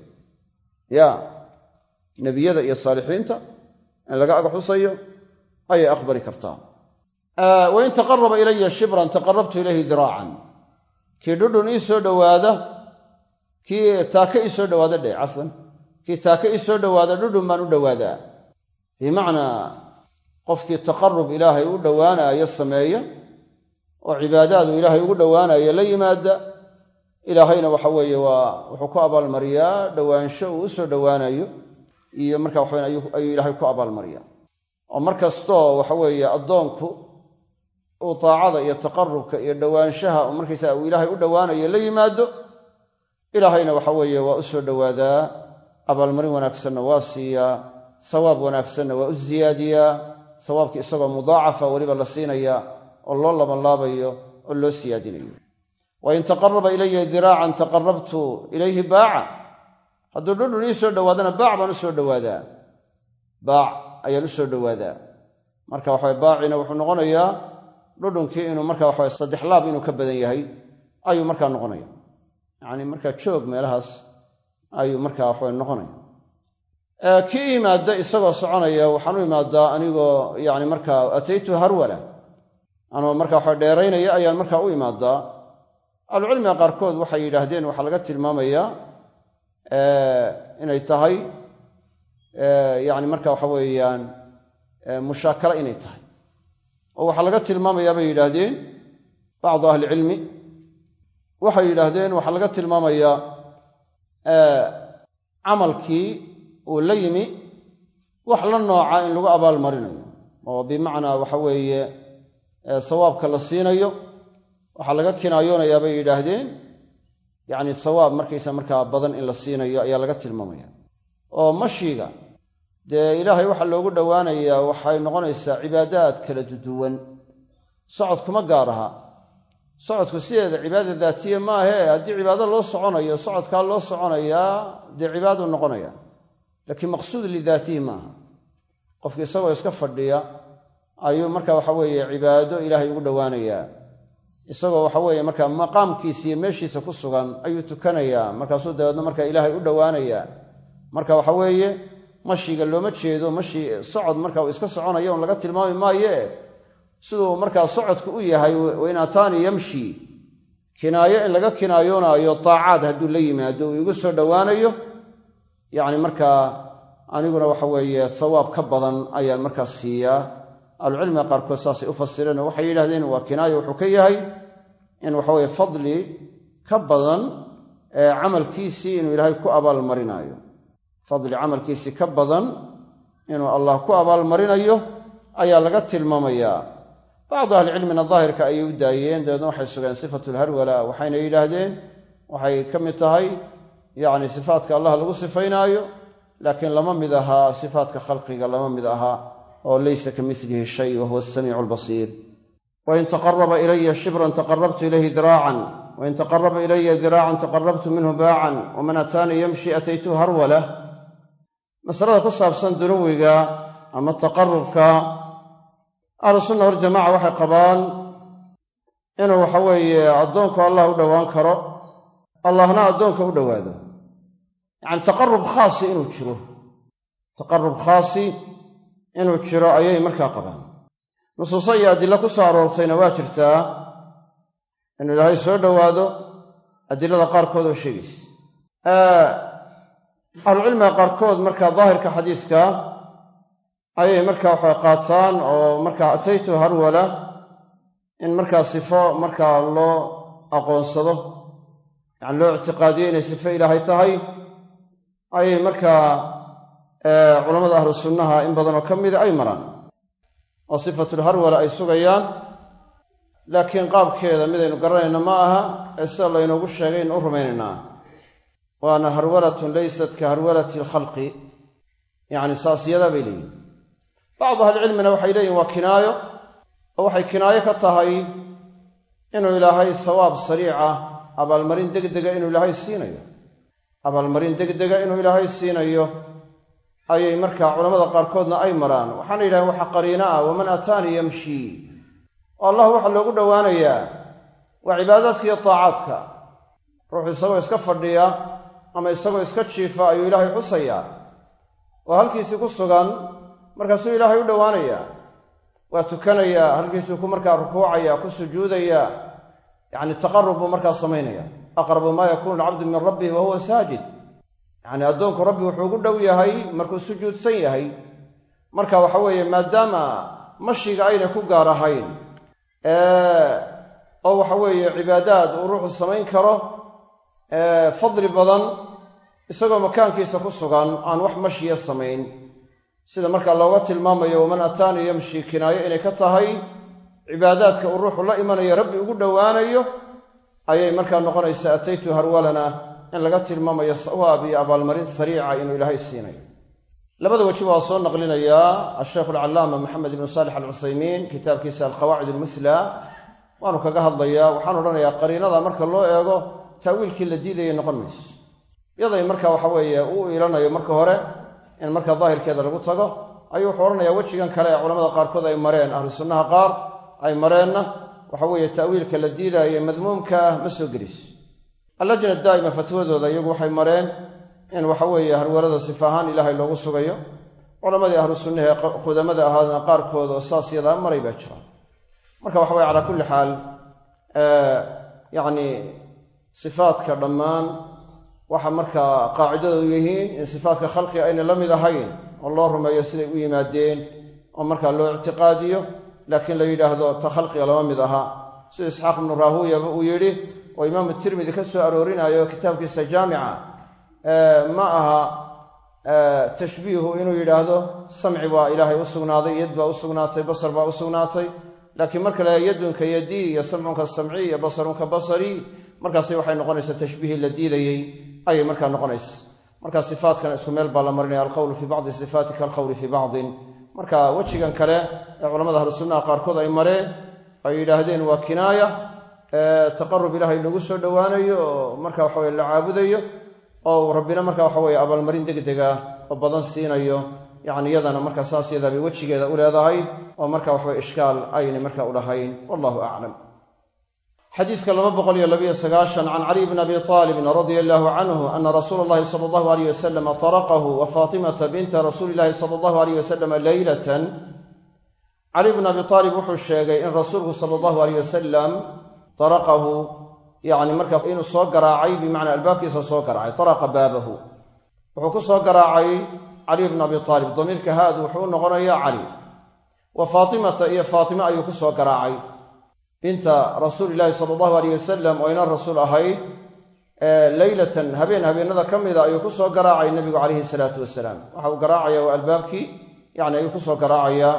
nebiyada iyo saalixiinta in laga ag xusayo ayay aqbali kartaa wain taqaraba ilaya shibran taqarabtu ilayhi diraacan kii dhudhun ii soo dhowaada kii taaka ii soo dhowaada dheh cafwan kii taaka ii soo dhowaada dhudhun baan u dhowaadaa bimacnaa qofkii taqarub ilaahay u dhowaanaayo sameeya oo cibaadaadu ilaahay ugu dhowaanayo la yimaada ilaahayna waxa weeye waa wuxuu ku abaalmariyaa dhowaansho uu u soo dhowaanayo iyo marka waxaweyn ayuu ilaahay ku abaalmariyaa oo mar kastoo waxa weeye addoonku uu taacada iyo taqarrubka iyo dhowaanshaha oo markaysaa uu ilaahay u dhowaanayo la yimaado ilaahayna waxa weeye waa u soo dhowaadaa abaalmarin wanaagsanna waa siiyaa sawaab wanaagsanna waa u siyaadiyaa sawaabka isagoo mudaacafa weliba la siinaya oo loo labanlaabayo oo loo siyaadinayo wain taqarraba ilaya diraacan taqarrabtu ilayhi baaca hadduu dhudhun ii soo dhowaadana baac baan u soo dhowaadaa baac ayaan u soo dhowaadaa marka waxawaye baacina wuxuu noqonayaa dhudhunkii inuu marka waxawaye 3 laab inuu ka badan yahay ayuu markaa noqonaya yacni markaa joog meelahaas ayuu markaa waxawaye noqonaya kii yimaada isagoo soconaya waxaan u imaadaa anigoo yacni markaa ataytu harwala anoo markaa waxa dheeraynaya ayaan markaa u imaadaa ahlucilmiga qaarkood waxay yidhaahdeen waxaa laga tilmaamayaa inay tahay yacni marka waxa weeyaan mushaakala inay tahay oo waxaa laga tilmaamayaa bay yidhaahdeen bacdu ahlicilmi waxay yidhaahdeen waxaa laga tilmaamayaa camalkii uu la yimi wax la nooca in lagu abaalmarinayo oo bimacnaa waxa weeye sawaabka la siinayo waxaa laga kinaayoonayaa bay yidhaahdeen yacni sawaab markaysa markaa badan in la siinayo ayaa laga tilmaamaya oo mashiga dee ilaahay waxa loogu dhowaanayaa waxay noqonaysaa cibaadaad kala duwan socodkuma gaar aha socodku sideeda cibaada daatiye maahee haddii cibaado loo soconayo socodkaa loo soconayaa dee cibaaduu noqonaya laakiin maqsuud lidaatihi maaha qofki isagoo iska fadhiya ayuu marka waxa weeye cibaado ilaahay ugu dhowaanayaa isagoo waxa weeye markaa maqaamkiisa iyo meeshiisa ku sugan ayuu tukanayaa markaasuu dabeedna markaa ilaahay u dhowaanayaa marka waxa weeye mashiga looma jeedo mashi socod marka uu iska soconayo un laga tilmaami maaye siduu markaa socodku u yahay wain ataani yamshi kinaayo in laga kinaayoonaayo taacaad hadduu la yimaado uu igu soo dhowaanayo yacni markaa aniguna waxa weeye sawaab ka badan ayaan markaa siiyaa ahlucilmiga qaarkood saasay u fasireen oo waxay yidhahdeen waa kinaayo wuxuu ka yahay in waxaweye fadli ka badan camalkiisii inuu ilaahay ku abaalmarinaayo fadli camalkiisii ka badan inuu allah ku abaalmarinayo ayaa laga tilmaamayaa bacdu ahlicilmina daahirka ayay u daayeen dabeedna waxay sugeen sifatulharwala waxayna yidhaahdeen waxay ka mid tahay yacni sifaatka allah lagu sifaynaayo laakiin lama mid ahaa sifaatka khalqiga lama mid ahaa oo laysa ka milihi shay wa huwa asamiicu albasiir wain taqaraba ilaya shibran taqarabtu ilayhi diraacan wain taqaraba ilaya diraacan taqarabtu minhu baacan waman ataanii yamshi ataytu harwala masalada ku saabsan dunuwiga ama taqarubka ahlusunna waljamaca waxay qabaan inuu waxa weeye addoonku allah u dhowaan karo allahna addoonka u dhowaado yacani taqarub khaasi inuu jiro taqarub khaasi inuu jiro ayay markaa qabaan nusuuso iyo adilo ku soo aroortayna waa jirtaa inuu ilaahay soo dhowaado adilada qaarkood oo sheegaysa ahlucilmiga qaarkood markaa daahirka xadiiska ayay markaa waxay qaataan oo markaa ataytu harwala in markaa sifo markaa loo aqoonsado yacani loo ictiqaadiyo inay sifo ilaahay tahay ayay markaa culammada ahlu sunnaha in badanoo ka mida ay maraan oo sifatulharwala ay sugayaan laakiin qaabkeeda midaynu garanayno ma aha ee sida laynoogu sheegay inu u rumaynaynaa waana harwalatun laysat ka harwalati alkhalqi yacni saas yadaa bay leeyihin bacdu ahlicilmina waxay leeyihin waa kinaayo oo waxay kinaayo ka tahay inuu ilaahay sawaab sariica abaalmarin degdega inuu ilaahay siinayo abaalmarin degdega inuu ilaahay siinayo ayay markaa culammada qaarkoodna ay maraan waxaana yidhahdeen waxa qariina ah waman ataanii yamshi oo allah waxaa loogu dhowaanayaa waa cibaadaadka iyo taacaadka ruuxu isagoo iska fadhiya ama isagoo iska jiifa ayuu ilaahay xusayaa oo halkiisii ku sugan markaasuu ilaahay u dhowaanayaa waa tukanayaa halkiisuu ku markaa rukuucaya ku sujuudayaa yacni taqarrub buu markaa samaynaya aqrabu maa yakuunu alcabdu min rabbihi wa huwa saajid yacni addoonku rabbi wuxuu ugu dhow yahay markuu sujuudsan yahay marka waxa weeye maadaama mashiga ayna ku gaar ahayn oo waxa weeye cibaadaad uu ruuxu samayn karo fadli badan isagoo makaankiisa ku sugan aan wax mashiya samayn sida markaa looga tilmaamayo waman ataanii yamshi kinaayo inay ka tahay cibaadaadka uu ruuxu la imanayo rabbi ugu dhowaanayo ayay markaa noqonaysaa ataytu harwalana in laga tilmaamayo sawaab iyo abaalmarin sariica inuu ilaahay siinayo labada waji waa soo naqlinayaa asheekh alcallaama maxamed ibnu saalix alcuthaymiin kitaabkiisa alqawaacid almuthla waanu kaga hadlayaa waxaan odhanayaa qariinada marka loo eego ta'wiilkii la diidayay noqon mayso yaday marka waxa weeye uu ilanayo marka hore in marka daahirkeeda lagu tago ayuu wuxuu odhanayaa wejigan kale ee culamada qaarkood ay mareen ahlu sunnaha qaar ay mareenna waxa weeye ta'wiilka la diidaayo madmuumka ah ma soo geliso allajna daa'ima fatwadooda iyagu waxay mareen in waxa weeye harwarada sifa ahaan ilaahay loogu sugayo culamadii ahlu sunnaha ee qudamada ahaadna qaarkood oo saas yadaa maray baa jira marka waxa weye calaa kulli xaal yacni sifaadka dhammaan waxa markaa qaacidadoodu yihiin in sifaatka khalqiga ayna la mid ahayn oo loo rumeeyo siday u yimaadeen oo markaa loo ictiqaadiyo laakiin la yidhaahdo ta khalqiga lama mid aha sida isxaaq ibnu raahuyaba uu yidhi oo imaamu tirmidi ka soo aroorinayo kitaabkiisa jaamica ma aha tashbiihu inuu yidhaahdo samci baa ilaahay u sugnaaday yad baa u sugnaatay basar baa u sugnaatay laakiin marka la yadunka yadii iyo samcunka samci iyo basarunka basari markaasi waxay noqonaysaa tashbiihii la diidayey ayay markaa noqonaysa markaa sifaadkana isku meel baa la marinaya alqowlu fii bacdi sifaati kaalqowli fii bacdin marka wejigan kale ee culamada ahlu sunnaha qaarkood ay mareen ay yidhaahdeen waa kinaaya taqarrub ilaahay lagu soo dhowaanayo oo marka waxa weye la caabudayo oo rabbina marka waxa weye abaalmarin degdega oo badan siinayo yacni iyadana marka saas yadaa bay wejigeeda u leedahay oo marka waxaweye ishkaal aynay marka u lahayn wallahu aclam xadiiska 229 can cali bn abi aalibin radia allahu canhu ana rasuula allahi sala allahu alayh wasalam taraqahu wa faatimata binta rasuuli illahi sala allahu alayh wasalam leylatan cali bn abi aalib wuxuu sheegay in rasuulku sala allahu alayh wasalam taraqahu yani marka inuu soo garaacay bimacnaa albaabkiisa soo garaacay taraqa baabahu wuxuu ku soo garaacay cali bn abi aalib damiirka haadu wuxuu u noqonayaa cali wa faatimata iyo faatime ayuu ku soo garaacay binta rasuuli illaahi sala allahu alayh wasalam oo inaan rasuul ahayd leylatan habeenada ka mida ayuu ku soo garaacay nebigu calayhi salaatu wasalaam waxa uu garaacaya waa albaabkii yani ayuu ku soo garaacayaa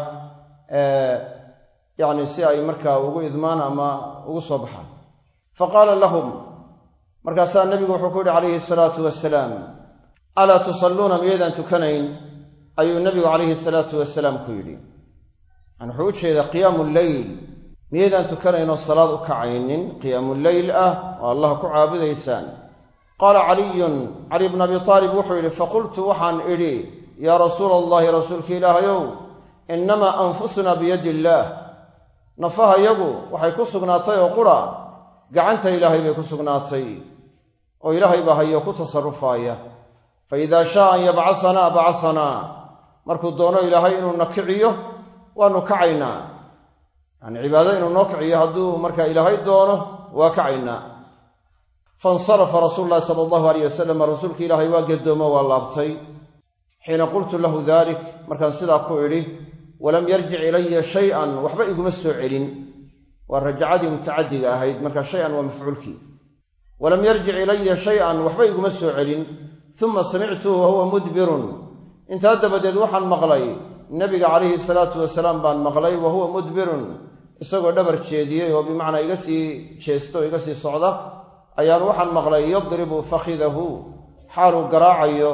yani si ay markaa ugu idmaan ama ugu soo baxaan faqaala lahum markaasaa nebigu wuxuu ku yidhi calayhi salaatu wasalaam alaa tusalluuna miyaydaan tukanayn ayuu nebigu calayhi salaatu wasalaam ku yidhi yani wuxuu u jeedaa qiyaamu lleyl miyaydaan tukanaynoo salaad u kacaynin qiyaamuleyl ah oo allah ku caabudaysaan qaala caliyun cali bnu abi aalib wuxuu yidhi faqultu waxaan idhi yaa rasuula allahi rasuulka ilaahayow innamaa anfusunaa biyadi illaah nafahayagu waxay ku sugnaatay oo qura gacanta ilaahay bay ku sugnaatay oo ilaahay baa hayo ku tasarufaaya fa idaa shaaa an yabcasanaa bacasanaa markuu doono ilaahay inuu na kiciyo waanu kacaynaa yani cibaado inuu noo kiciyo hadduu markaa ilaahay doono waa kacaynaa fansarafa rasuulu llahi sala allahu alayh wasalam rasuulka ilaahay waa gedoomo waa laabtay xiina qultu lahu dalik markaan sidaa ku idhi walam yarjic ilaya shay-an waxba iguma soo celin waa rajacadii mutacadiga ahayd marka shay-an waa mafcuulkii walam yarjic ilaya shay-an waxba iguma soo celin uma samictuhu wahuwa mudbirun intaa dabadeed waxaan maqlay nebiga calayhi salaatu wasalaam baan maqlay wahuwa mudbirun isagoo dhabar jeediyey oo bimacnaa iga sii jeesto oo iga sii socda ayaan waxaan maqlay yadribu fakhidahu xaaluu garaacayo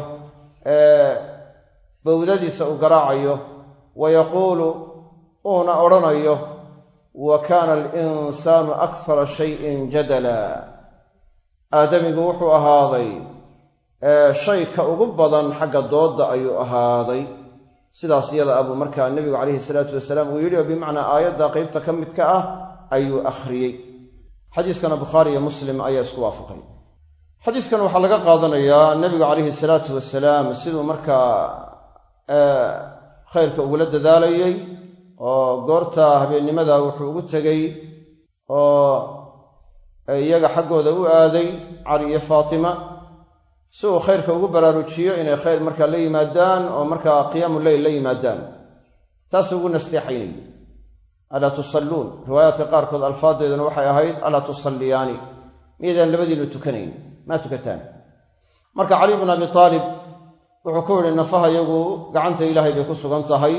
bowdadiisa uu garaacayo wa yaquulu uuna odhanayo wa kaana alinsaanu akthara shayin jadala aadamigu wuxuu ahaaday shay ka ugu badan xagga doodda ayuu ahaaday sidaas iyada abuu markaa nebigu calayhi salaatu wasalaam uu yidhi oo bimacnaa aayadda qaybta ka midka ah ayuu akhriyey xadiiskana bukhaari iyo muslim ayaa isku waafaqay xadiiskan waxaa laga qaadanayaa nebigu calayhi salaatu wasalaam siduu markaa khayrka ugula dadaalayey oo goorta habeennimada wuxuu ugu tegey oo iyaga xaggooda u aaday cali iyo faatima si uu khayrka ugu baraarujiyo inay khayr markaa la yimaadaan oo markaa qiyaamu leyl la yimaadaan taasuu ugu nasteexaynayay alaa tusalluun riwaayaadka qaarkood alfaadeeduna waxay ahayd alaa tusalliyaani miyaydaan labadiinnu tukanayn maa tukataan marka cali ibn abi taalib wuxuu ku yidhi nafaha iyagu gacanta ilaahay bay ku sugan tahay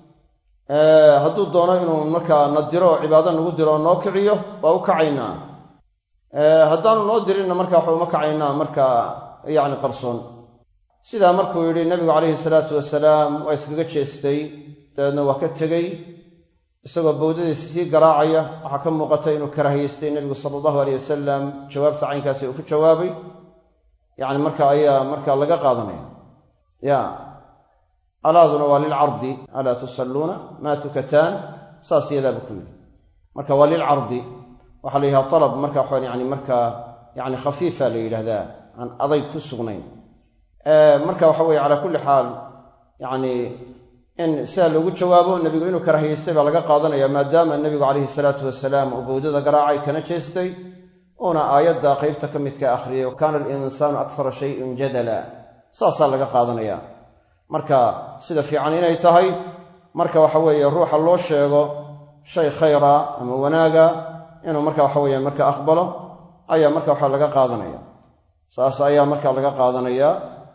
hadduu doono inuu markaa na diro oo cibaado nagu diro oo noo kiciyo waa u kacaynaa haddaanu noo dirinna markaa waxa uma kacaynaa markaa yacni qarsoon sidaa markuu yidhi nebigu calayhi salaatu wasalaam waa iskaga jeestay dabeedna waa ka tegey isagoo bawdadiisa sii garaacaya waxaa ka muuqata inuu karahiyaystay nebigu sala allahu aleyh wasalam jawaabta caynkaasi uu ku jawaabay yacni marka ayaa markaa laga qaadanaya ya alaaduna waa lilcardi alaa tusalluuna maa tukataan saas iyadaaba ku yidhi marka waa lilcardi waxaa la yidhaha talab marka waxaan yani markaa yani khafiifa la yidhahdaa aan adayg ku sugnayn marka waxa weeye calaa kulli xaal yani in sidaa loogu jawaabo nebigu inuu karahiyaystay baa laga qaadanaya maadaama nebigu calayhi salaatu wasalaam uu bawdada garaacay kana jeestay uuna aayadda qaybta ka midka akhriyay wa kaana alinsaanu akthara shayin jadala saasaa laga qaadanaya marka sida fiican inay tahay marka waxa weeye ruuxa loo sheego shay khayra ama wanaaga inuu marka waxa weeye marka aqbalo ayaa marka waxa laga qaadanaya saas ayaa marka laga qaadanaya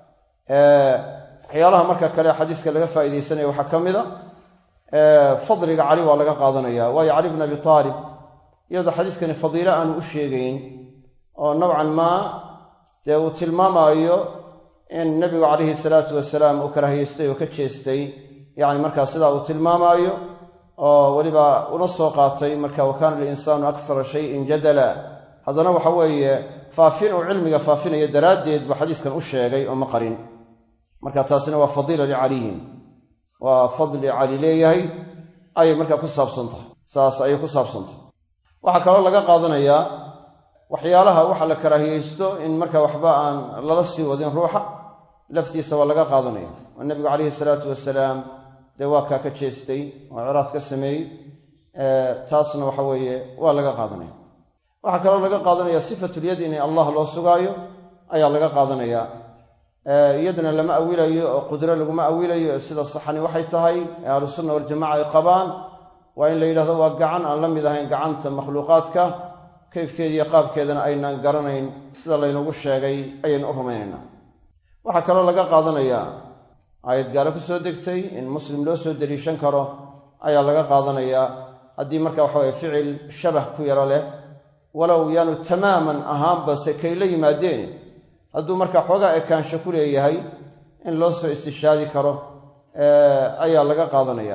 waxyaalaha marka kale xadiiska laga faa'iideysanaya waxaa ka mid a fadliga cali waa laga qaadanaya waayo cali ibn abi taalib iyadoo xadiiskani fadiilo aanu u sheegayn oo nowcan maa dee uu tilmaamaayo in nebigu calayhi salaatu wasalaam uu karahiyaystay oo ka jeestay yacni markaa sidaa uu tilmaamaayo oo weliba una soo qaatay marka wa kaana alinsaanu akthara shayin jadala haddana waxa weeye faafin uu cilmiga faafinaya daraaddeed buu xadiiskan u sheegay oo ma qarin marka taasina waa fadiila licaliyin waa fadli cali leeyahay ayay markaa ku saabsan tahay saas ayay ku saabsan tahay waxaa kaloo laga qaadanayaa waxyaalaha waxa la karaahiyeysto in marka waxba aan lala sii wadin ruuxa laftiisa waa laga qaadanaya oo nebigu calayhi salaatu wasalaam dee waa kaa ka jeestay oo ciraad ka sameeyey taasna waxa weeye waa laga qaadanaya waxaa kaloo laga qaadanaya sifatulyad in allah loo sugaayo ayaa laga qaadanaya iyadana lama awilayo oo qudro laguma awilayo sida saxani waxay tahay ee ahlusunna waljamaca ay qabaan waa in la yidhahdo waa gacan aan la mid ahayn gacanta makhluuqaadka kayfkeeda iyo qaabkeedana aynaan garanayn sida laynagu sheegay ayaynu u rumaynaynaa waxaa kaloo laga qaadanayaa aayad gaalo ku soo degtay in muslim loo soo deliishan karo ayaa laga qaadanayaa haddii marka waxa weye ficil shabah ku yaro leh walow yaanu tamaaman ahaanba se kay la yimaadeen hadduu marka xoogaa ekaansho ku leeyahay in loo soo istishaadi karo ayaa laga qaadanaya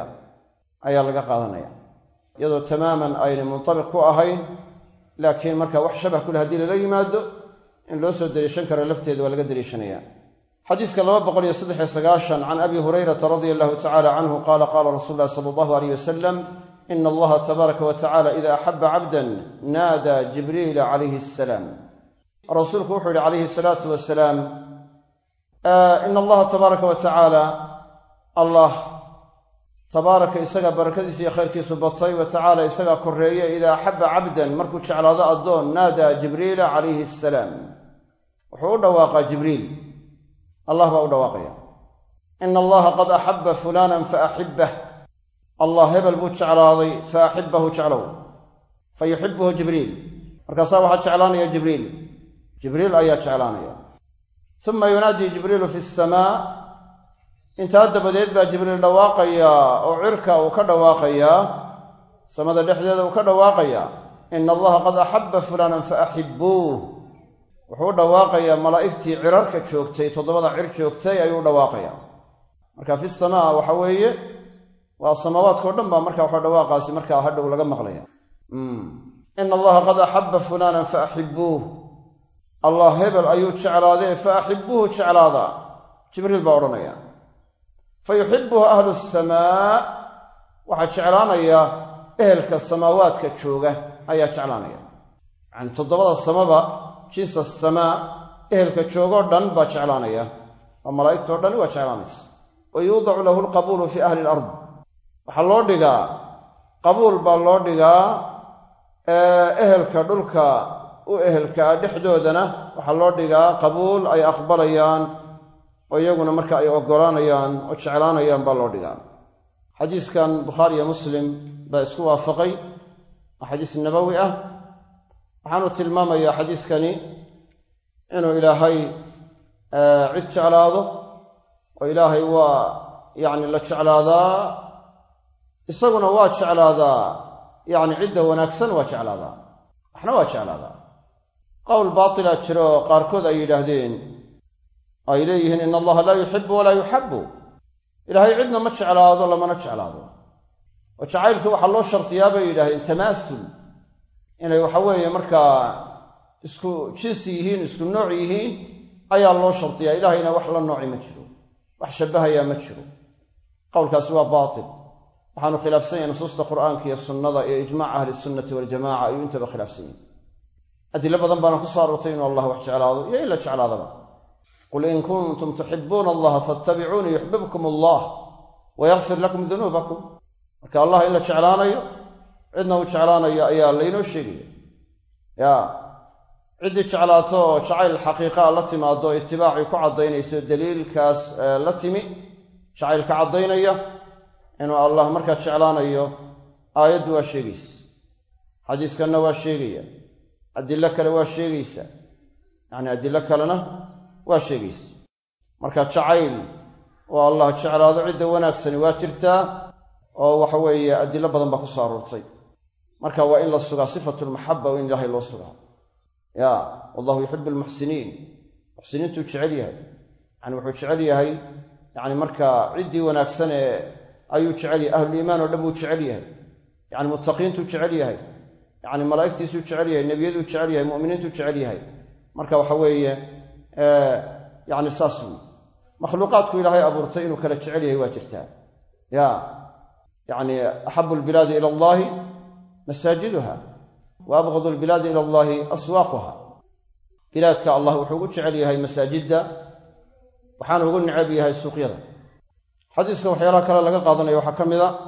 iyadoo tamaaman aynay muntabiq ku ahayn laakiin marka wax shabah ku leh haddii lala yimaado in loo soo deliishan karo lafteeda waa laga deliishanaya xadiiska 293 can abi hurayrata radia allahu tacala canhu qaala qaala rasuulu llahi sala allahu alayh wasalam ina allaha tabaaraka wa tacala ida axaba cabdan naada jibriila calayhi asalaam rasuulku wuxuu yihi calayhi salaatu wasalaam ina allaha tabaaraka wa tacaala allah tabaaraka isagaa barakadiisa iyo khayrkiisu batay wa tacaala isagaa korreeye idaa axaba cabdan markuu jeclaado addoon naada jibriila calayhi asalaam wuxuu u dhawaaqaa jibriil allah baa u dhawaaqaya ina allaha qad axabba fulanan faaxibbah allah hebel buu jeclaaday faaxibbahu jeclow fayuxibbuhu jibriil markaasaa waxaa jeclaanaya jibriil ayaa jeclaanaya uma yunaadii jibriilu fi asamaa intaa dabadeed baa jibriil dhawaaqayaa oo cirka uu ka dhawaaqayaa samada dhexdeeda uu ka dhawaaqayaa ina allaha qad axabba fulanan faaxibbuuh wuxuu u dhawaaqayaa malaa'igtii cirarka joogtay 7 cir joogtay ayuu u dhawaaqayaa marka fi samaa waxa weeye waa samaawaadkao dhan baa marka waxa dhawaaqaasi markaa hadhow laga maqlaya ina allaha qad axabba fulanan faaxibbuuh allah hebel ayuu jeclaadee faaxibbuuhu jeclaada jibriil baa odhanaya fayuxibbuhu ahlu asamaa waxaa jeclaanaya ehelka samaawaadka jooga ayaa jeclaanaya yacani 7 samaba jinsa asamaa ehelka joogoo dhan baa jeclaanaya oo malaa'igtoo dhan waa jeclaanaysa wa yuudacu lahu alqabuulu fii ahli alard waxaa loo dhigaa qabuul baa loo dhigaa ehelka dhulka u ehelkaa dhexdoodana waxaa loo dhigaa qabuul ay aqbalayaan oo iyaguna marka ay oggolaanayaan oo jeclaanayaan baa loo dhigaa xadiiskan bukhaari iyo muslim baa isku waafaqay waa xadiis nabowi ah waxaanu tilmaamayaa xadiiskani inuu ilaahay cid jeclaado oo ilaahay waa yacni la jeclaadaa isaguna waa jeclaadaa yacni cidda wanaagsan waa jeclaadaa waxna waa jeclaadaa qowl baatila jiro oo qaarkood ay yidhaahdeen ay leeyihiin in allaha laa yuxibu walaa yuxabu ilaahay cidna ma jeclaado lamana jeclaado oo jacaylkii waxaa loo shartiyaa bay yidhahdeen tamaasul inay waxa weeye markaa isku jinsi yihiin isku nooc yihiin ayaa loo shartiyaa ilaahayna wax la nooci ma jiro wax shabahayaa ma jiro qowlkaasi waa baatil waxaanu khilaafsan yahay nusuusta qur'aanka iyo sunnada iyo ijmaaca ahli sunnati waljamaca ayuu intaba khilaafsan yahay adilo badan baana ku soo aroortay inuu allah wax jeclaado iyo in la jeclaadaba qul in kuntum tuxibuuna allaha fattabicuuni yuxbibkum allah wayakfir lakum dunuubakum marka allah in la jeclaanayo cidna uu jeclaanayo ayaa laynoo sheegaya ya ciddii jeclaato oo jacayl xaqiiqaa la timaado itibaacii ku caddaynayso daliilkaas la timi jacaylka caddaynaya inuu allah markaa jeclaanayo aayaddu waa sheegaysa xadiiskanna waa sheegaya adilo kale waa sheegaysa yacni adilo kalena waa sheegaysa marka jacayl oo allah jeclaado cidda wanaagsani waa jirtaa oo waxa weeye adilo badan baa ku soo aroortay marka waa in la sugaa sifatu lmaxaba oo in ilaahay loo sugaa ya wallahu yuxibu almuxsiniin muxsiniintuu jecel yahay yani wuxuu jecel yahay yani markaa ciddii wanaagsan ee ayuu jecel yahay ahluliimaan oo dhan buu jecel yahay yani muttaqiintuu jecel yahay yani malaa'igtiisuu jecel yahay nebiyaduu jecel yahay mu'miniintuu jecel yahay marka waxa weeye yani saas wey makhluuqaadku ilaahay abuurtay inuu kala jecel yahay waa jirtaa ya yani axabu albilaadi ila allahi masaajiduha wa abghadu albilaadi ila allahi aswaaquha bilaadka allah wuxuu ugu jecel yahay masaajidda waxaana ugu necab yahay suuqyada xadiiska waxyaalaha kale laga qaadanaya waxaa ka mid a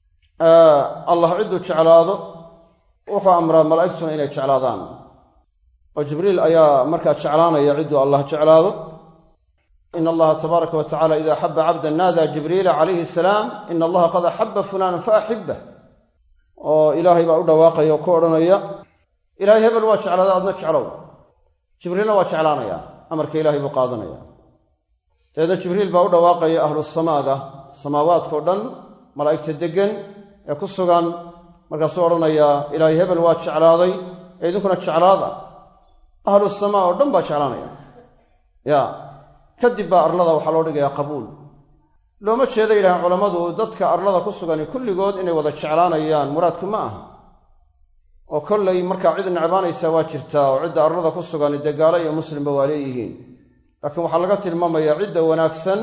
allah cidduu jeclaado wuxuu amraa malaa'igtuna inay jeclaadaan oo jibriil ayaa markaa jeclaanaya cidduu allah jeclaado in allaha tabaaraka wa tacala ida axaba cabdan naada jibriila calayhi asalaam in allaha qad axaba fulanan faaxibah oo ilaahay baa u dhawaaqaya oo ku odhanaya ilaahay hebel waa jeclaada adna jeclow jibriilna waa jeclaanaya amarka ilaahay buu qaadanaya dabeedna jibriil baa u dhawaaqaya ahlu samaaga samaawaadkao dhan malaa'igta deggan ee ku sugan markaasuu odhanayaa ilaahay hebel waa jeclaaday ee idinkuna jeclaada ahlu samaa oo dhan baa jeclaanaya ya kadib baa arlada waxaa loo dhigayaa qabuul looma jeeda yidhahaan culammadu dadka arlada ku sugani kulligood inay wada jeclaanayaan muraadku ma aha oo kollay markaa cid necbaanaysaa waa jirtaa oo cidda arlada ku sugani dee gaalo iyo muslimba waa leeyihiin laakiin waxaa laga tilmaamayaa cidda wanaagsan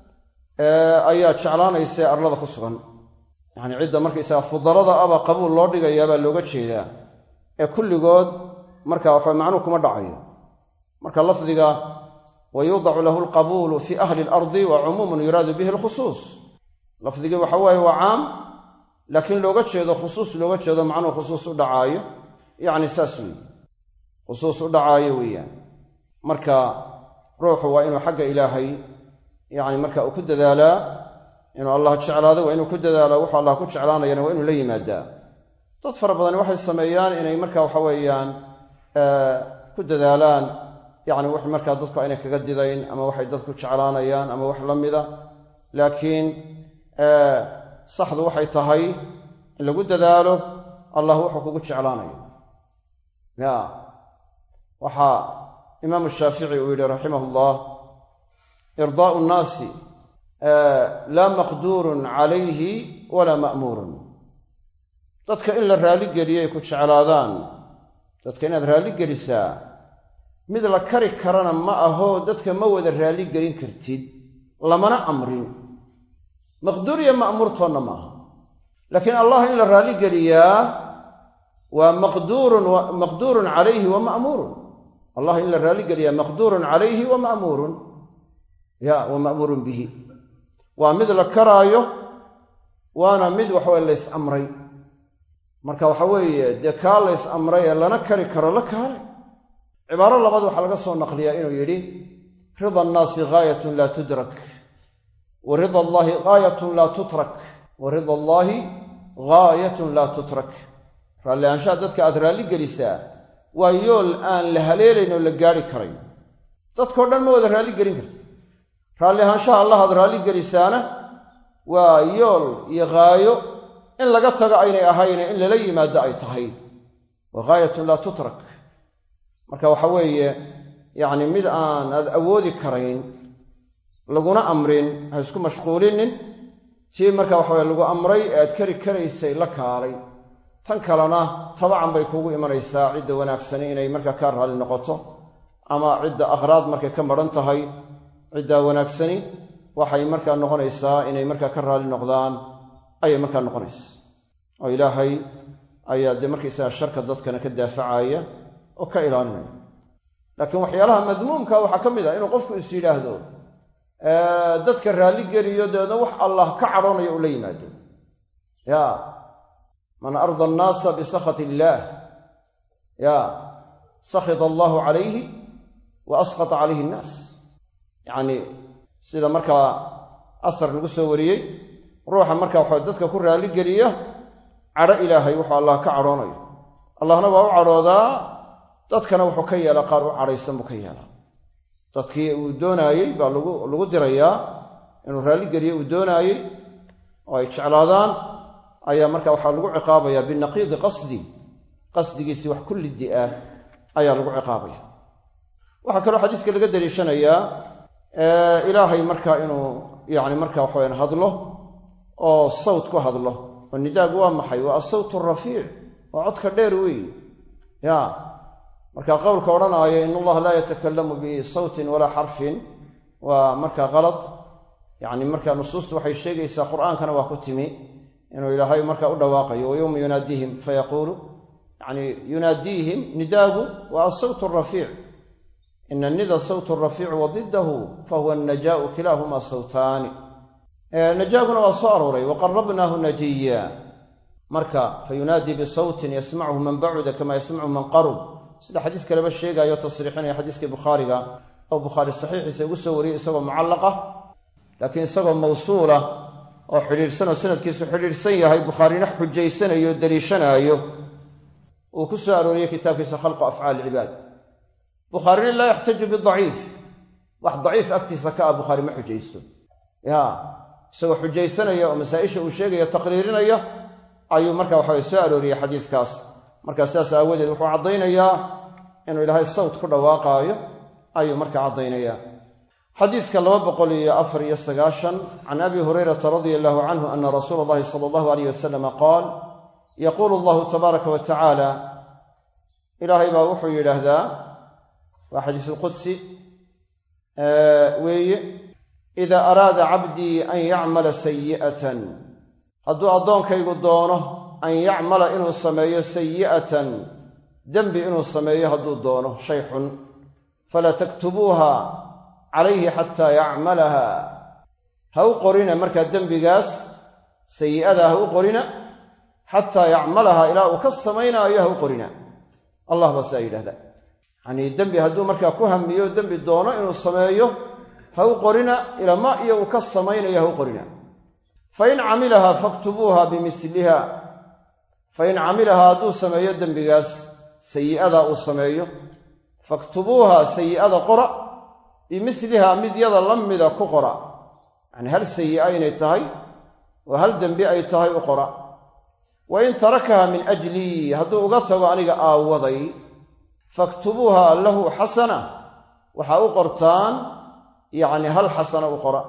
ayaa jeclaanaysa arlada ku sugan yacni cidda markaysaga fudalada aba qabuul loo dhigayaa baa looga jeedaa ee kulligood marka waxa macnuhu kuma dhacayo marka lafdiga wayudacu lahu alqabuulu fii ahli alardi wa cumuumun yuraadu bihi alkhusuus lafdigii waxa waaye waa caam laakiin looga jeedo khusuus looga jeedo macnuhu khusuus u dhacaayo yacni saas weeye khusuus u dhacaayo weeyaan marka ruuxu waa inuu xagga ilaahay yacni marka uu ku dadaalaa inuu allah jeclaado waa inuu ku dadaalaa wuxuu allah ku jeclaanayana waa inuu la yimaadaa dad fara badani waxay sameeyaan inay marka waxa weeyaan ku dadaalaan yacni wax markaa dadku aynay kaga didayn ama waxay dadku jeclaanayaan ama wax la mida laakiin saxdu waxay tahay in lagu dadaalo allah wuxuu kugu jeclaanayo ya waxaa imaamu shaafici uu yidhi raximahullah irdaa'u nnaasi laa maqduurun calayhi walaa ma'muurun dadka in la raalligeliyay ku jeclaadaan dadka inaad raalligelisaa mid la kari karana ma aho dadka ma wada raalligelin kartid lamana amrin maqduur iyo ma'muurtoonna maaha laakiin allah in la raalligeliyaa waa maqduurun calayhi wa ma'muurun allah in la raalligeliyaa maqduurun calayhi wa ma'muurun ya wa ma'muurun bihi waa mid la karaayo waana mid waxaweye lays amray marka waxa weeye dee kaa lays amray ee lana kari karo la kaale cibaaro labaad waxaa laga soo naqliyaa inuu yidhi rida annaasi gaayatun laa tudrak wa rida allaahi gaayatun laa tutrak wa rida allaahi gaayatun laa tutrak raalli aanshaha dadka aad raalli gelisaa waa yool aan la haleelayn oo la gaadhi karayn dadkao dhan ma wada raalli gelin karti raalli ahaanshaha allah aad raalli gelisaana waa yool iyo haayo in laga tago aynay ahayne in lala yimaado ay tahay wa ghaayatun laa tutrak marka waxa weeye yacni mid aan aad awoodi karayn laguna amrin ha isku mashquulinin tii marka waxa weye lagu amray ee aad kari karaysay la kaalay tan kalena tabacan bay kuugu imanaysaa cidda wanaagsani inay markaa kaa raalli noqoto ama cidda akhraad markay ka maran tahay ciddaa wanaagsani waxay markaa noqonaysaa inay markaa ka raalli noqdaan ayay markaa noqonaysaa oo ilaahay ayaa dee markaysaga sharka dadkana ka daafacaya oo ka ilaalinaya laakiin waxyaalaha madmuumka waxaa ka mid ah inuu qofku is yidhaahdo dadka raalli geliyo dabeedna wax allah ka cadhoonayo ula yimaado ya man arda annaasa bisakhati illaah ya sakhita allahu calayhi wa askhata calayhi annaas yacni sida markaa asar lagu soo wariyey ruuxa markaa waxa dadka ku raalli geliya cadho ilaahay wuxuu allah ka cadhoonayo allahna waa u cadhoodaa dadkana wuxuu ka yeelaa qaar u cadhaysan buu ka yeelaa dadkii uu doonaayey baa lagu dirayaa inuu raalli geliyo uu doonaayey oo ay jeclaadaan ayaa markaa waxaa lagu ciqaabayaa binaqiidi qasdigiisii wax ku liddi ah ayaa lagu ciqaabaya waxaa kaloo xadiiska laga daliishanayaa ilaahay markaa inuu yacni markaa waxaweyaan hadlo oo sawt ku hadlo oo nidaagu waa maxay waa asawt arafiic waa codka dheer weeye ya marka qowlka odhanaayo in allaha laa yatakalamu bisawtin walaa xarfin waa markaa qalad yacni markaa nusuustu waxay sheegaysaa qur'aankana waa ku timi inuu ilaahay markaa u dhawaaqayo wa yowma yunaadiihim fayaquulu yacni yunaadiihim nidaagu waa asawt arafiic ina nida sawt rafiicu wa didahu fahuwa annajaau kilaahumaa sawtaani najaaguna waa soo arooray waqarabnaahu najiya marka fayunaadii bisawtin yasmachu man bacuda kama yasmachu man qarub sida xadiis kaleba sheegaayo tasriixinaya xadiiskii bukhaariga oo bukhaari saxiixiisa ugu soo wariyey isagoo mucallaqa laakiin isagoo mawsuula oo xidhiidhsan oo sanadkiisu xidhiidhsan yahay bukhaarina xujaysanayo o daliishanaayo uu ku soo arooriyey kitaabkiisa khalqu afcaal cibaad bukhaarina laa yaxtaju bidaciif wax daciif agtiisa ka ah bukhaari ma xujaysto ya isagoo xujaysanaya oo masaa-isha uu sheegaya taqriirinaya ayuu marka waxaway soo arooriyey xadiiskaas markaa sidaas aawadeed wuxuu caddaynayaa inuu ilaahay sawt ku dhawaaqaayo ayuu markaa caddaynayaa xadiiska 294 can abi hurayrata radia allahu canhu ana rasuula allahi sala allahu alayh wasalama qaal yaquulu allahu tabaaraka wa tacaala ilaahay baa wuxuu yidhaahdaa waa xadiisulqudsi weeye idaa araada cabdii an yacmala sayi'atan hadduu addoonkaygu doono an yacmala inuu sameeyo sayi'atan dembi inuu sameeyo hadduu doono shay xun falaa taktubuuha calayhi xataa yacmalaha ha u qorina markaa dembigaas sayi'ada ha u qorina xataa yacmalaha ilaa uu ka samaynaayo ha u qorina allah baa sidaa yidhahdaa yacnii dembi hadduu markaa ku hamiyo dembi doono inuu sameeyo ha u qorina ilaa ma iyo uu ka samaynayo ha u qorina fain camilaha faktubuuha bimiliha fain camilaha hadduu sameeyo dembigaas sayi'adaa uu sameeyo faktubuuha sayi'ada qora bimiliha midyada la mida ku qora yacni hal sayi'a inay tahay oo hal dembi ay tahay u qora wa in tarakaha min ajlii hadduu uga tago aniga aawaday faktubuuha lahu xasana waxaa u qortaan yacni hal xasana u qora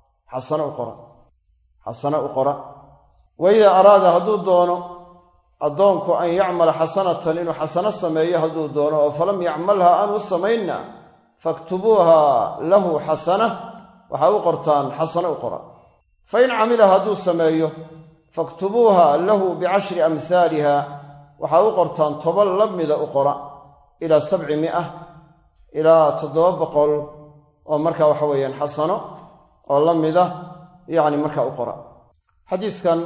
wa idaa araada hadduu doono addoonku an yacmala xasanatan inuu xasano sameeyo hadduu doono oo falam yacmalha aanu samaynna faktubuuha lahu xasana waxaa u qortaan xasano u qora fain camilaha hadduu sameeyo faktubuuha lahu bicashri amhaaliha waxaa u qortaan 10 la mida u qora ilaa 700 ilaa 700 oo markaa waxa weeyaan xasano oo la mida yacni markaa u qora xadiiskan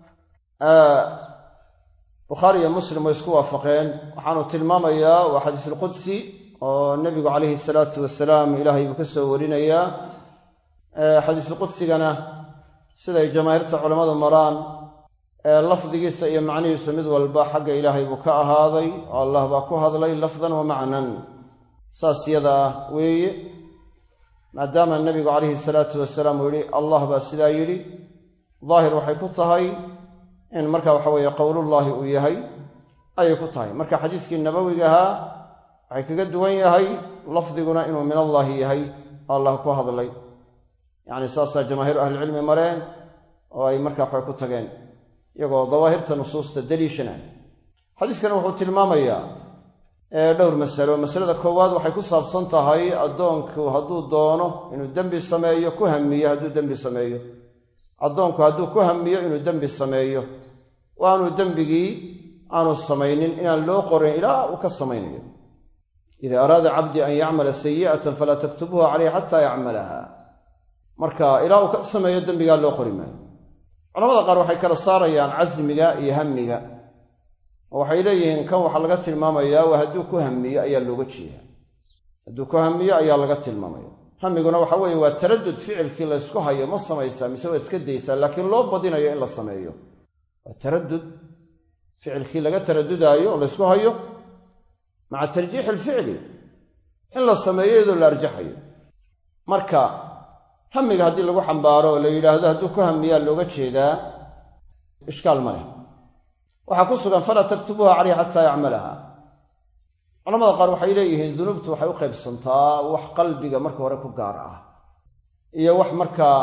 bukhaari iyo muslim way isku waafaqeen waxaanu tilmaamayaa waa xadiisulqudsi oo nebigu calayhi salaatu wasalaam ilaahay buu ka soo warinayaa xadiisulqudsigana siday jamaahiirta culammadu maraan lafdigiisa iyo macnihiisu mid walba xagga ilaahay buu ka ahaaday oo allah baa ku hadlay lafdan wa macnan saas yada weeye maadaama nabigu calayhi salaatu wasalaam uu yidhi allah baa sidaa yidhi daahir waxay ku tahay in marka waxa weeye qowlullaahi uu yahay ayay ku tahay marka xadiiskii nabawiga ahaa waxay kaga duwan yahay lafdiguna inuu min allaahi yahay allah ku hadlay yacni saasaa jamaahiiru ahlicilmi mareen oo ay markaa waxay ku tageen iyagoo dawaahirta nusuusta daliishanaya xadiiskani wuxuu tilmaamayaa dhowr masalo masalada koowaad waxay ku saabsan tahay addoonku hadduu doono inuu dembi sameeyo ku hamiyo hadduu dembi sameeyo addoonku hadduu ku hamiyo inuu dembi sameeyo oo aanu dembigii aanu samaynin inaan loo qorin ilaa uu ka samaynayo idaa araada cabdii an yacmala sayi'atan falaa taktubuuha calayhi xataa yacmalaha marka ilaa uu ka sameeyo dembigaa loo qori maayo culamada qaar waxay kala saarayaan casmiga iyo hamiga oo waxay leeyihiin kan waxaa laga tilmaamayaa waa hadduu ku hamiyo ayaa looga jeedaa hadduu ku hamiyo ayaa laga tilmaamaya hamiguna waxa weeye waa taraddud ficilkii laysku hayo ma samaysaa mise waa iska daysaa laakiin loo badinayo in la sameeyo waa taraddud ficilkii laga taraddudaayo oo laysku hayo maca tarjiixi alficli in la sameeyo iyadoo la arjaxayo marka hamiga haddii lagu xambaaro oo la yidhaahdo hadduu ku hamiyaa looga jeedaa ishkaal ma leh waxaa ku sugan falaa taktubuuha calayhi xataa yacmalaha culamada qaar waxay leeyihiin dunuubtu waxay u qaybsantaa wax qalbiga marka hore ku gaar ah iyo wax markaa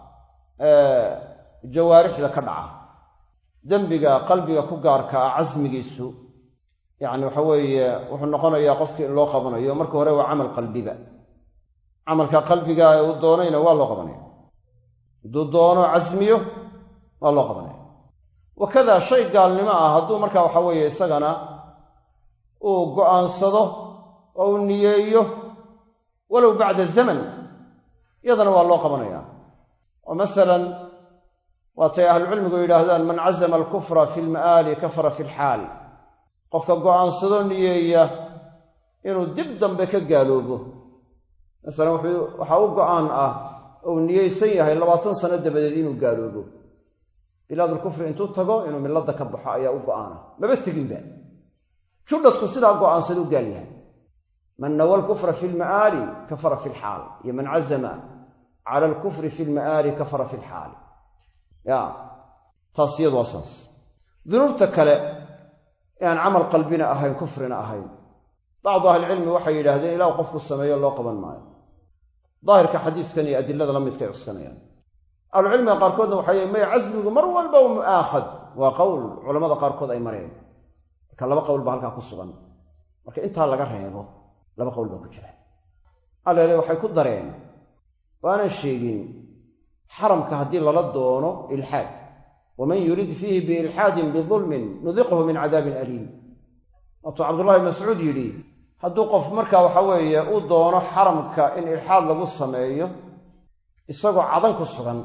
jawaarixda ka dhaca dembiga qalbiga ku gaarka ah casmigiisu yacni waxa weeye wuxuu noqonayaa qofkii in loo qabanayo marka hore waa camal qalbiba camalka qalbiga ee uu doonayna waa loo qabanaya hadduu doono casmiyo waa loo qabanaya wakadaa shay gaalnimo ah hadduu markaa waxa weeye isagana uu go'aansado oo uu niyeeyo walow bacda zaman iyadana waa loo qabanaya oo masalan waatay ahlucilmigu yidhaahdaan man cazama alkufra fi lma'aali kafara fi lxaal qofka go'aansado niyeeya inuu dib dambe ka gaaloobo masalan waxaa u go'aan ah ou niyeysan yahay 20 sano dabadeed inuu gaaloobo bilaadulkufri intuu tago inuu milladda ka baxo ayaa u go'aana maba teginba judhadku sidaa go'aansada u gaal yahay man nawa alkufra fi lma'aali kafara fi lxaal iyo man cazama cala alkufri fi lma'aali kafara fi lxaali ya taas iyadu waa saas dunuubta kale ee aan camal qalbina ahayn kufrina ahayn bacdu ahlicilmi waxay yidhaahdeen ilaa uu qofku sameeyo loo qaban maayo daahirka xadiiskan iyo adilada la midkay cuskanayaan ahlucilmiga qaarkoodna waxay leeyiin maya casmigu mar walba u mu'aakhad waa qowl culammada qaarkood ay mareen marka 2 qowl baa halkaa ku sugan marka intaa laga reebo 2 qowl baa ku jira alleele waxay ku dareen waana sheegin xaramka haddii lala doono ilxaad waman yurid fiihi biilxaadin bidulmin nudiqhu min cadaabin aliim waatuu cabdullahi ibn mascuud yidhi hadduu qof markaa waxa weeye uu doono xaramka in ilxaad lagu sameeyo isagoo cadan ku sugan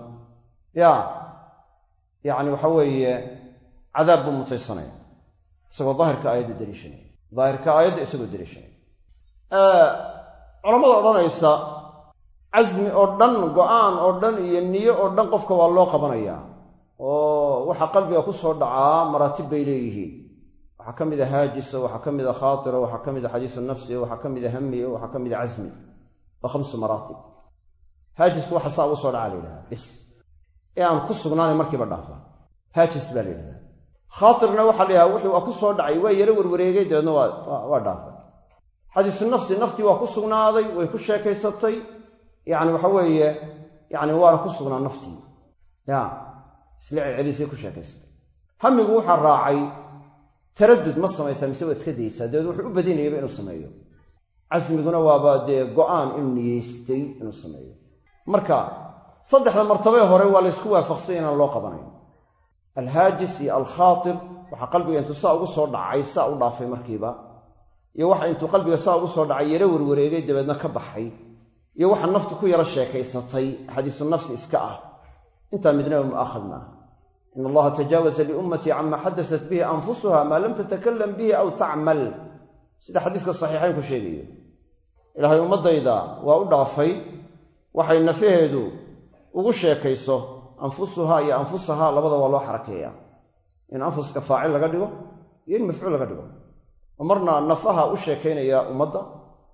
yacni waxa weeye cadaab buu mutaysanaya isagoo daahirka aayadda daliishanaya daahirka aayadda isagoo daliishanaya culammada odhanaysa casmi oo dhan go'aan oo dhan iyo niyo oo dhan qofka waa loo qabanayaa oo waxa qalbiga ku soo dhacaa maraatib bay leeyihiin waxaa ka mid a haajisa waxaa ka mid a khaatira waxaa ka mid a xadiisu nafsi waxaa ka mid a hami waxaa ka mid a casmi waa 5 maraatib haajisku waxa saa ugu soo dhacaa la yidhahdaa bis ee aan ku sugnaanay markiiba dhaafa haajis baa la yidhahdaa khaatirna waxaa la yidhahdaa wixii waa ku soo dhacay waa yaro warwareegay dabeedna waa dhaafa xadiisu nafsi naftii waa ku sugnaaday way ku sheekaysatay yacni waxa weeye yacni waana ku sugnaa naftii isla celisay ku sheekaysatay hamigu waxaa raacay taraddud ma samaysaa mise waad iska daysaa dabeed wuxuu u badinayaba inuu sameeyo casmiguna waaba dee go'aan inuu niyeystay inuu sameeyo marka 3 martabee hore waa laysku waafaqsay inaan loo qabanayn alhaajis iyo alkhaatir waxaa qalbiga intuu saa ugu soo dhacay saa u dhaafay markiiba iyo waxa intuu qalbiga saa ugu soo dhacay yaro warwareegay dabeedna ka baxay iyo waxa naftu ku yaro sheekaysatay xadiisu nafsi iska ah intaa midnaba mu'aakhad maaha in allaha tajaawaza liummatii cama xadasat bihi anfusuha maa lam tatakalam bihi aw tacmal sida xadiiska saxiixayn ku sheegayo ilaahay ummadayda waa u dhaafay waxay nafaheedu ugu sheekayso anfusuha iyo anfusaha labada waa loo xarakeeyaa in anfuska faacil laga dhigo iyo in mafcuul laga dhigo marna nafaha u sheekaynaya ummadda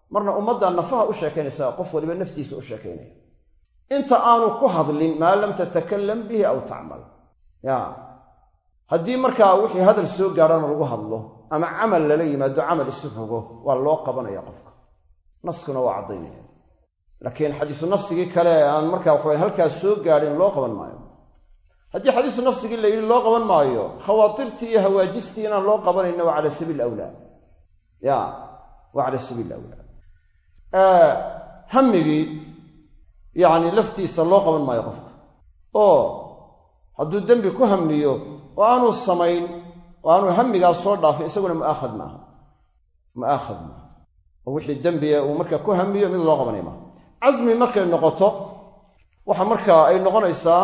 marna ummadda nafaha u sheekaynaysaa qof waliba naftiisa u sheekaynaya inta aanu ku hadlin maa lam tatakallam bihi aw tacmal haddii markaa wixii hadal soo gaadhana lagu hadlo ama camal lala yimaado camal isu rogo waa loo qabanaya qofka naskuna waa caddaynaya laakiin xadiisu nafsigii kale aan markaa waxaweyn halkaas soo gaadhin loo qaban maayo haddii xadiisu nafsigii la yidhi loo qaban maayo khawaatirtii iyo hawaajistii inaan loo qabanayna waa cala sabiil awlaa waa cala sabiil awlaa hammigii yacni laftiisa loo qaban maayo qofka oo hadduu dembi ku hamiyo oo aanu samayn oo aanu hamigaas soo dhaafin isaguna mu'aakhad maaha oo wixii dembiga uu markaa ku hamiyo mid loo qabanay maaha casmi markay noqoto waxa markaa ay noqonaysaa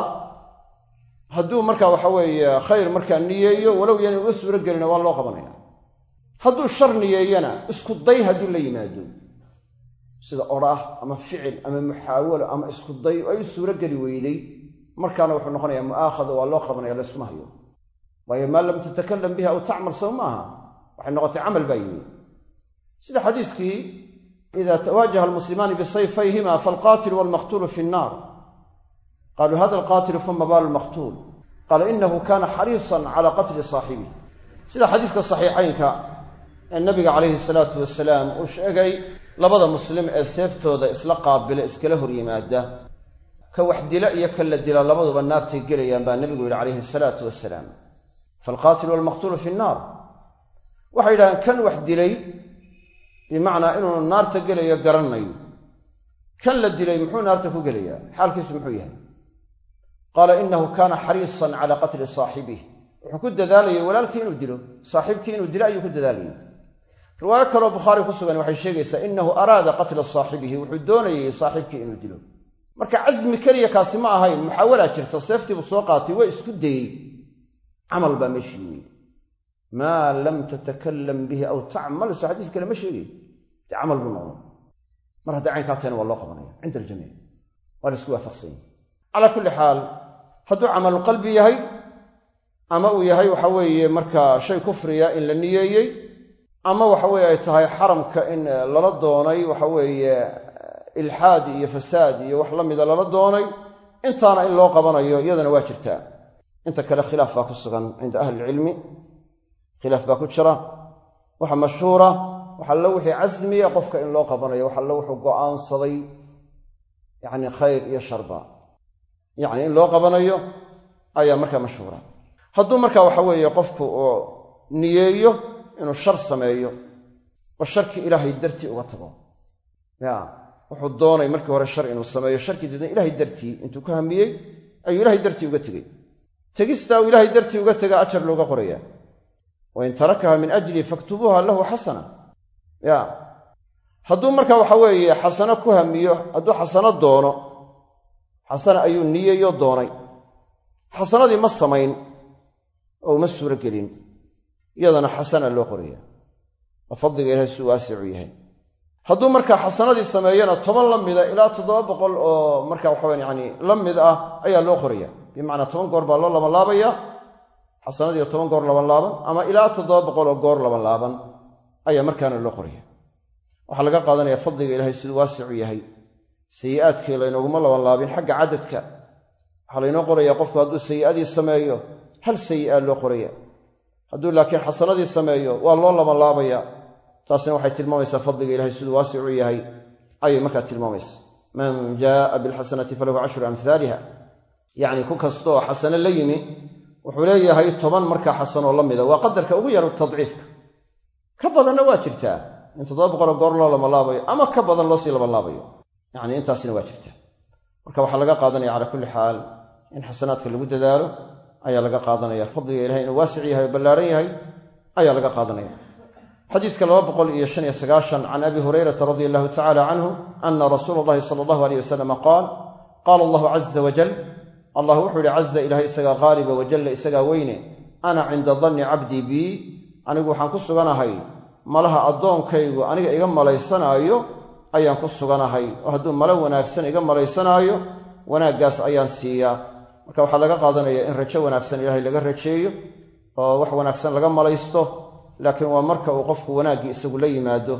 hadduu markaa waxa weeye khayr markaa niyeeyo walow yana uga suuro gelina waa loo qabanaya hadduu shar niyeeyana isku day hadduu la yimaado sida odhaah ama ficil ama muxaawalo ama isku day oo ay suuro geli weyday markaana wuxuu noqonayaa mu'aakhada waa loo qabanaya laysma hayo waayo maa lam tatakallam biha aw tacmal sow maaha waxay noqotay camal baa yimi sida xadiiskii ida tawaajaha almuslimaani bisayfayhima faalqaatilu waalmaqtuulu fi nnaar qaluu hada alqaatilu fama baalu lmaqtuul qaala inahu kana xariisan cala qatli saaxibih sida xadiiska saxiixaynka ee nabiga calayhi salaatu wasalaam uu sheegay labada muslim ee seeftooda isla qaabila iskala hor yimaada ka wax dila iyo ka la dila labaduba naartay gelayaan baa nabigu yidhi calayhi salaatu wasalaam faalqaatilu waalmaqtuulu fi nnaar waxay yidhahdeen kan wax dilay bimacnaa inuu naarta gelayo garanayo kan la dilay muxuu naarta ku gelayaa xaalkiisu muxuu yahay qaala inahu kaana xariisan cala qatli saaxibih wuxuu ku dadaalayay walaalkii inuu dilo saaxiibkii inuu dilo ayuu ku dadaalayay riwaayo kaloo bukhaari ku sugan waxay sheegaysaa inahu araada qatla saaxibihi wuxuu doonayay saaxiibkii inuu dilo marka casmi keliya kaasi ma ahayn muxaawalaa jirta seeftii buu soo qaatay waa isku dayey camal baa meeshii weeye maa lam tatakallam bihi aw tacmal soo xadiis kale ma sheegay dee camal buu noqday mar hadday caynkaa tahayna waa loo qabanaya cinda aljamiic waa la isku waafaqsanya calaa kulli xaal hadduu camaluqalbi yahay ama uu yahay waxa weeye markaa shay kufriya in la niyeeyey ama waxa weeye ay tahay xaramka in lala doonay waxa weeye ilxaad iyo fasaad iyo wax la mida lala doonay intaana in loo qabanayo iyadana waa jirtaa inta kale khilaaf baa ku sugan cinda ahli ilcilmi khilaaf baa ku jira waxa mashhuura waxa la wixii casmiya qofka in loo qabanayo waxa la wuxuu go'aansaday yacni khayr iyo sharba yacni in loo qabanayo ayaa markaa mashhuura hadduu markaa waxa weeye qofku uu niyeeyo inuu shar sameeyo oo sharkii ilaahay dartii uga tago wuxuu doonay markii hore shar inuu sameeyo sharkii deedna ilaahay dartii intuu ka hamiyey ayuu ilaahay dartii uga tegey tegistaa uu ilaahay dartii uga tega ajar looga qoraya wain tarakaha min ajli faktubuuha lahu xasana hadduu markaa waxa weeye xasano ku hamiyo hadduu xasano doono xasana ayuu niyeeyo doonay xasanadii ma samayn oo uma suuro gelin iyadana xasana loo qoraya oo fadliga ilaahay si waasicu yahay hadduu markaa xasanadii sameeyana 10 la mida ilaa 700 oo markaa waxawaan yani la mid ah ayaa loo qoraya bimacnaa 10 goor baa loo labanlaabaya xasanadii 10 goor labanlaaban ama ilaa 700 oo goor labanlaaban ayaa markaana loo qoraya waxaa laga qaadanaya fadliga ilaahay siduu waasicu yahay sayi'aadkii laynooguma labanlaabin xagga cadadka waxaa laynoo qoraya qofku hadduu sayi'adii sameeyo hal sayi'a loo qoraya hadduu laakiin xasanadii sameeyo waa loo labanlaabaya taasina waxay tilmaamaysaa fadliga ilaahay siduu waasicu yahay ayay markaa tilmaamaysa man jaa'a bilxasanati falahu 10 amhaaliha yacni ku kastoo xasano la yimi wuxuu leeyahay 10 markaa xasanoo la mida waa qadarka ugu yar tadciifka ka badanna waa jirtaa in 700 goor loo labanlaabayo ama ka badan loo sii labanlaabayo yacni intaasina waa jirtaa marka waxaa laga qaadanaya calaa kulli xaal in xasanaadka lagu dadaalo ayaa laga qaadanaya fadliga ilahay inuu waasic yahay oo ballaaran yahay ayaa laga qaadanaya xadiiska 295 can abi hurayrata radi allahu tacala canhu ana rasuula allahi sala allahu alayh wasalam qaal qaala allahu caza wajal allah wuxuu yihi caza ilahay isagaa qaaliba wajalla isagaa weyne ana cinda danni cabdii bii anigu waxaan ku suganahay malaha addoonkaygu aniga iga malaysanaayo ayaan ku suganahay oo hadduu malo wanaagsan iga malaysanaayo wanaaggaas ayaan siiyaa marka waxaa laga qaadanaya in rajo wanaagsan ilaahay laga rajeeyo oo wax wanaagsan laga malaysto laakiin waa marka uu qofku wanaaggii isagu la yimaado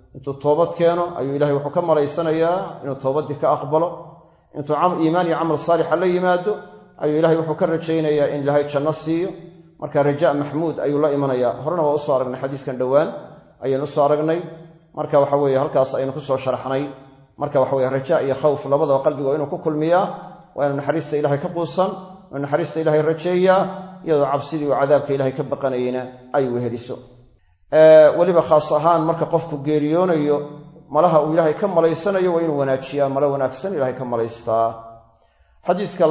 intuu toobad keeno ayuu ilaahay wuxuu ka malaysanayaa inuu toobaddii ka aqbalo, intuu iimaan iyo camal saalixa la yimaado ayuu ilaahay wuxuu ka rajaynayaa in ilaahay janno siiyo. marka rajaa maxmuud ayuu la imanayaa. horena waa usoo aragnay xadiiskan dhowaan ayaynu usoo aragnay. marka waxa weeye halkaas aynu kusoo sharaxnay. marka waxa weye rajaa iyo khawf labadaba qalbiga waa inuu ku kulmiyaa, waa inuu naxariista ilaahay ka quusan, waa inuu naxariista ilaahay rajeeyaa, iyadoo cabsidii uu cadaabka ilaahay ka baqanayeyna ay weheliso. weliba khaas ahaan marka qofku geeriyoonayo malaha uu ilaahay ka malaysanayo waa inuu wanaajiyaa, malo wanaagsan ilaahay ka malaystaa. xadiiska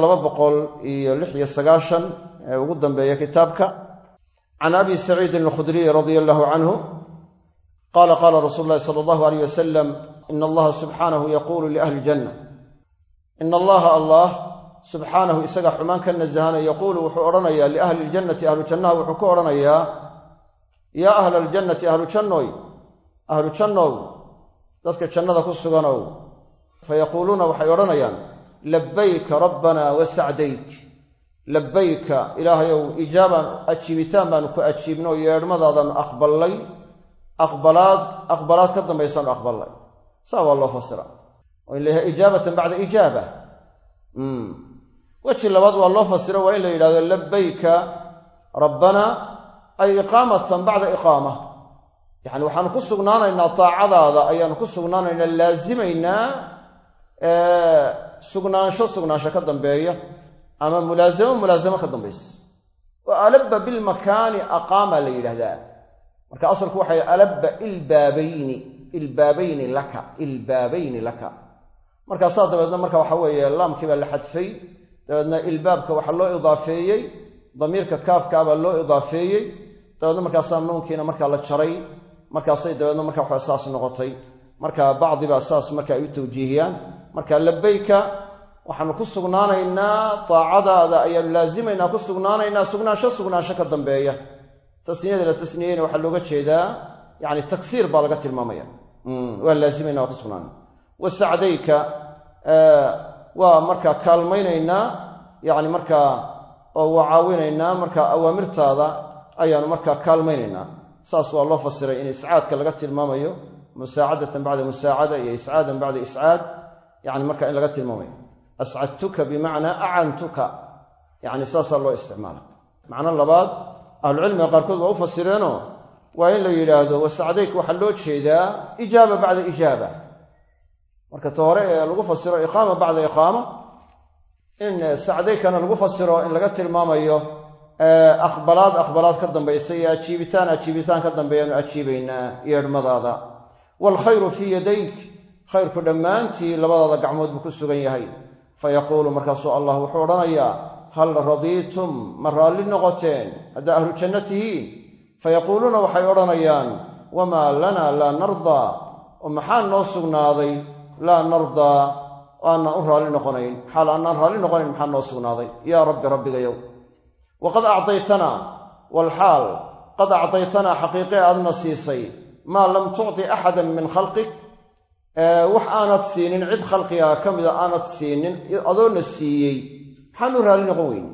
296 ee ugu dambeeya kitaabka, can abi saciidin alkhudriy radia allahu canhu qaala qaala rasuulu llahi sala allahu alayh wasalam ina allaha subxaanahu yaquulu liahli janna, ina allaha allah subxaanahu isaga xumaan ka nasahana yaquulu wuxuu odhanayaa liahli ljannati ahlu jannaha wuxuu ku odhanayaa yaa ahla aljannati ahlu jannow dadka jannada ku suganow, fayaquuluuna waxay odhanayaan labbayka rabbana wa sacdayk, labbayka ilaahayow ijaaban ajiibitaan baanu ku ajiibno, yeedhmadaadaanu aqballay, aqbalaad ka dambaysaanu aqballay. saa waa loo fasira oo in la yahay ijaabatan bacda ijaaba. weji labaad waa loo fasiro, waa in la yidhahdo labbayka rabbana ay iqaamatan bacda iqaama, yacni waxaanu ku sugnaanaynaa taacadaada ayaanu ku sugnaanaynaa, laasimaynaa sugnaansho ka dambeeya, ama mulaasamo ka dambaysa. oo alabba bilmakaani aqaama la yidhaahdaa. marka asalku waxay alabba ilbaabayni laka. markaasaa dabeedna marka waxa weeye laamkii baa la xadfay, dabeedna ilbaabka waxaa loo idaafeeyey, damiirka kaafkaa baa loo idaafeeyey, dabeedna markaasaa nuunkiina markaa la jaray, markaasay dabeedna marka waxa saas noqotay. marka bacdibaa saas marka ay u tawjiihiyaan. marka labbayka waxaanu ku sugnaanaynaa taacadaada ayaanu laasimaynaa, ku sugnaanaynaa sugnaansho ka dambeeya. tasniyada la tasniyeyna waxaa looga jeedaa yani taksiir baa laga tilmaamaya. waa laasimaynaa, waa ku sugnaanayna. wa sacdayka waa markaa kaalmaynaynaa, yani markaa oo waa caawinaynaa, marka awaamirtaada ayaanu markaa kaalmaynaynaa. saas waa loo fasiray in iscaadka laga tilmaamayo, musaacadatan bacda musaacada iyo iscaadan bacda iscaad, yani marka in laga tilmaamayo. ascadtuka bimacnaa acantuka, yani saasaa loo isticmaala. macno labaad ahlucilmiga qaarkood waa u fasireenoo waa in la yidhaahdo wasacdayka waxaa loo jeedaa ijaaba bacda ijaaba. marka ta hore ee lagu fasiro iqaama bacda iqaama, in sacdaykana lagu fasiro in laga tilmaamayo aqbalaad ka dambaysa iyo ajiibitaan ka dambeeyaanu ajiibaynaa yeedhmadaada. waalkhayru fii yadayk, khayrku dhammaantii labadaada gacmood buu ku sugan yahay. fayaquulu markaasuu allah wuxuu odhanayaa hal radiitum ma raalli noqoteen haddaa ahlu janno tihiin? fayaquuluuna waxay odhanayaan wamaa lanaa laa nardaa, oo maxaa noo sugnaaday laa nardaa aanaan u raalli noqonayn, xaal aanaan raalli noqonayn maxaa noo sugnaaday? yaa rabbi rabbigayow, waqad acdaytanaa walxaal qad acdaytanaa xaqiiqee aadna siisay maa lam tucti axadan min khalqik, wax aanad siinin cid khalqigaa ka mida aanad siinin adoona siiyey, maxaanu raalli noqon weyne?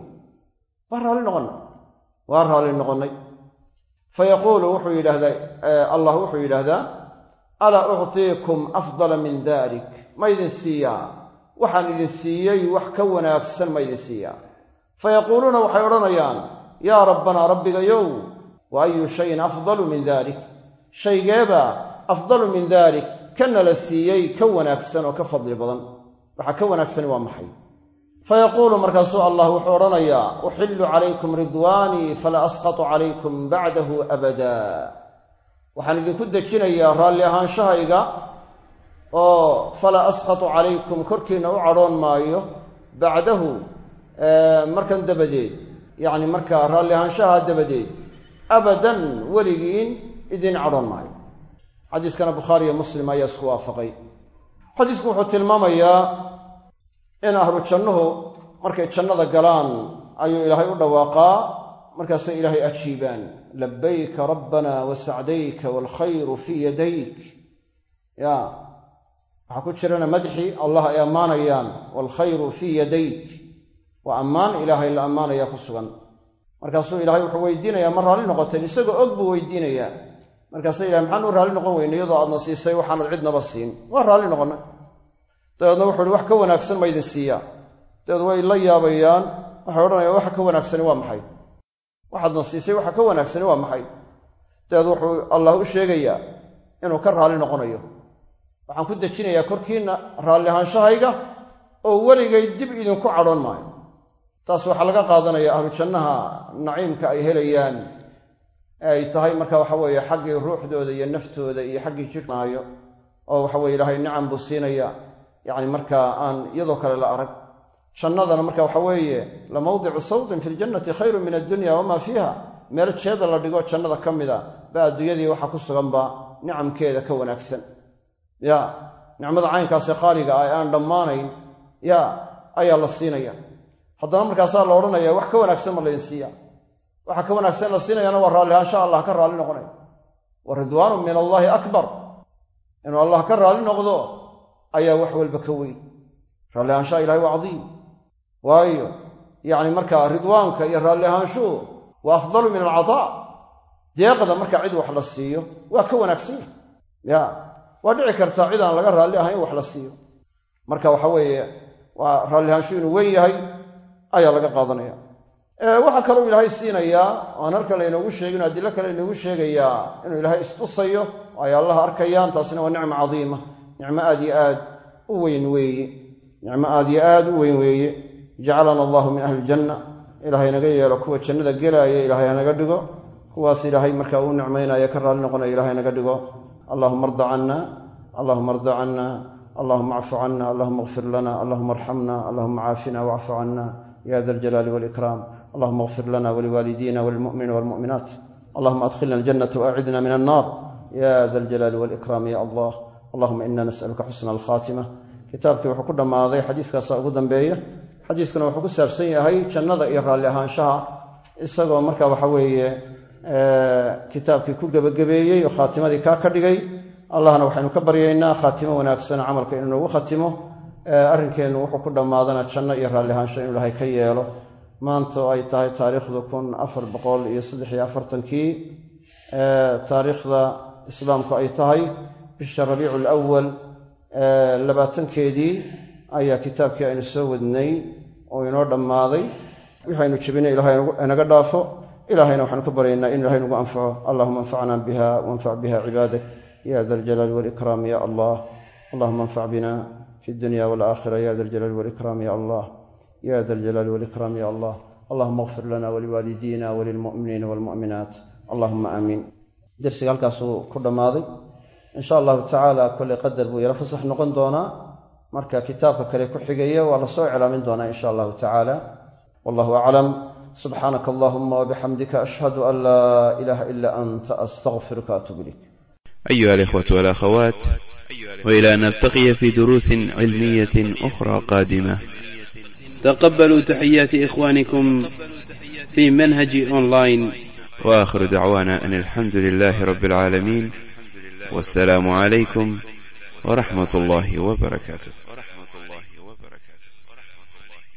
waa raalli noqonnay. fayaquulu wuxuu yidhaahdaa allah wuxuu yidhaahdaa alaa uctiikum afdala min dalik, ma idin siiyaa waxaan idin siiyey wax ka wanaagsan ma idin siiyaa? fayaquuluuna waxay odhanayaan yaa rabbanaa rabbigayow, wa ayu shayin afdalu min dalik, shaygeebaa afdalu min dalik kana la siiyey ka wanaagsan oo ka fadli badan? waxa ka wanaagsani waa maxay? fayaquulu markaasuu allah wuxuu odhanayaa uxillu calaykum ridwaanii fala asqatu calaykum bacdahu abadaa, waxaan idinku dejinayaa raalli ahaanshahayga oo fala asqatu calaykum korkiinna u cadhoon maayo, bacdahu markan dabadeed, yacni markaa raalli ahaanshaha dabadeed, abadan weligiin idin cadhoon maayo. xadiiskana bukhaari iyo muslim ayaa isku waafaqay. xadiisku wuxuu tilmaamayaa in ahlu jannuhu markay jannada galaan ayuu ilaahay u dhawaaqaa, markaasay ilaahay ajiibaan labbayka rabbana wa sacdayka waalkhayru fii yadayk. waxaa ku jirana madxi allah ay ammaanayaan, waalkhayru fii yadayk, waa ammaan ilaahay la ammaanayaa ku sugan. markaasuu ilaahay wuxuu weydiinayaa ma raalli noqoteen, isagoo og buu weydiinayaa markaasay yidhahan maxaan u raalli noqon weyne iyadoo aadna siisay waxaanad cidnaba siin waa raalli noqonnay dabeedna wuxuu ihi wax ka wanaagsan ma idin siiyaa dabeed way la yaabayaan waxay odhanayaan waxa ka wanaagsani waa maxay waxaadna siisay waxa ka wanaagsani waa maxay dabeed wuxuu allah u sheegayaa inuu ka raalli noqonayo waxaan ku dejinayaa korkiinna raalli ahaanshahayga oo weligay dib idinku cadhoon maayo taas waxaa laga qaadanaya ahlu jannaha naciimka ay helayaan ay tahay marka waxa weeye xaggii ruuxdooda iyo naftooda iyo xaggii jirnaayo oo waxa weye ilaahay nicam buu siinaya yacni markaa aan iyadoo kale la arag jannadana marka waxa weeye la mawdicu sawtin fi ljannati khayrun min addunya wamaa fiiha meel jeeda la dhigo jannada ka mida ba adduunyadii waxa ku suganba nicamkeeda ka wanaagsan ya nicmada caynkaasee qaaliga ah ee aan dhammaanayn ya ayaa la siinaya haddana markaasaa la odhanaya wax ka wanaagsan ma laydin siiya waxa ka wanaagsan la siinayana waa raalli ahaansha allah ka raalli noqonaya wa ridwaanun min allaahi akbar inuu allah ka raalli noqdo ayaa wax walba ka weyn raalli ahaanshaha ilahay waa cadiim waayo yacni markaa ridwaanka iyo raalli ahaanshuhu waa afdalu min alcataa deeqda marka cid wax la siiyo waa ka wanaagsan yahay ya waa dhici kartaa cid aan laga raalli ahayn wax la siiyo marka waxa weeye waa raalli ahaanshuhu inuu weyn yahay ayaa laga qaadanaya waxaa kaloo ilaahay siinayaa aan halkan laynoogu sheegin adilo kale inoogu sheegayaa inuu ilaahay istusayo ay allaha arkayaan taasina waa nicmo cadiima nicmo aad iyo aad u weyn weeye nicmo aad iyo aad u weyn weeye jacalana allahu min ahli iljanna ilaahay naga yeelo kuwa jannada gelaaya ilaahay hanaga dhigo kuwaas ilaahay markaa uu nicmaynaya ka raalli noqonaya ilaahay naga dhigo allahuma arda canna allahuma arda canna allahuma acfu canna allahuma اغfir lana allahuma arxamna allahuma caafina wacfu canna ya da aljalaali wاlikraam allahuma اغfir lana waliwaalidina walilmu'miniina walmu'minaat allahuma adkhilna aljannata waacidna min annar ya da aljalaali wاlikraam ya allah allahuma ina nas'aluka xusna alkhaatima kitaabkii wuxuu ku dhammaaday xadiiskaasaa ugu dambeeya xadiiskuna wuxuu ku saabsan yahay jannada iyo raalli ahaanshaha isagoo marka waxa weeye kitaabkii ku gebagabeeyey oo khaatimadii kaa ka dhigay allahna waxaynu ka baryaynaa khaatimo wanaagsan camalka inuu noogu khatimo arrinkeennu wuxuu ku dhammaadana janno iyo raalli ahaansho inuu ilaahay ka yeelo maanta oo ay tahay taariikhdu 1443kii taariikhda islaamku ay tahay bisha rabiicu alawal 20keedii ayaa kitaabkii aynu soo wadnay oo inoo dhammaaday waxaynu jebinay ilaahay inaga dhaafo ilaahayna waxaanu ka baryaynaa in ilahay nagu anfaco allahuma anfacna biha wanfac biha cibaadak ya da aljalaali walikraam ya allah allahuma anfac bina fi dunya walaakhira ya da aljalaali walikraam ya allah ya da aljalaali walikraam ya allah allahuma اغfir lana waliwaalidina walilmu'miniina walmu'minaat allahuma aamiin darsiga halkaasuu ku dhammaaday in sha allahu tacaala kolley qadar buu yaro fasax noqon doonaa marka kitaabka kale ku xigaya waa la soo iclaamin doonaa in sha allahu tacaala wallahu aclam subxaanaka allahuma wabixamdika ashhadu an laa ilaaha ila anta astaqfiruka waatuubu ilayk أيها الإخوة والأخوات، وإلى أن نلتقي في دروس علمية أخرى قادمة، تقبلوا تحيات إخوانكم في منهج أونلاين، وآخر دعوانا أن الحمد لله رب العالمين، والسلام عليكم ورحمة الله وبركاته.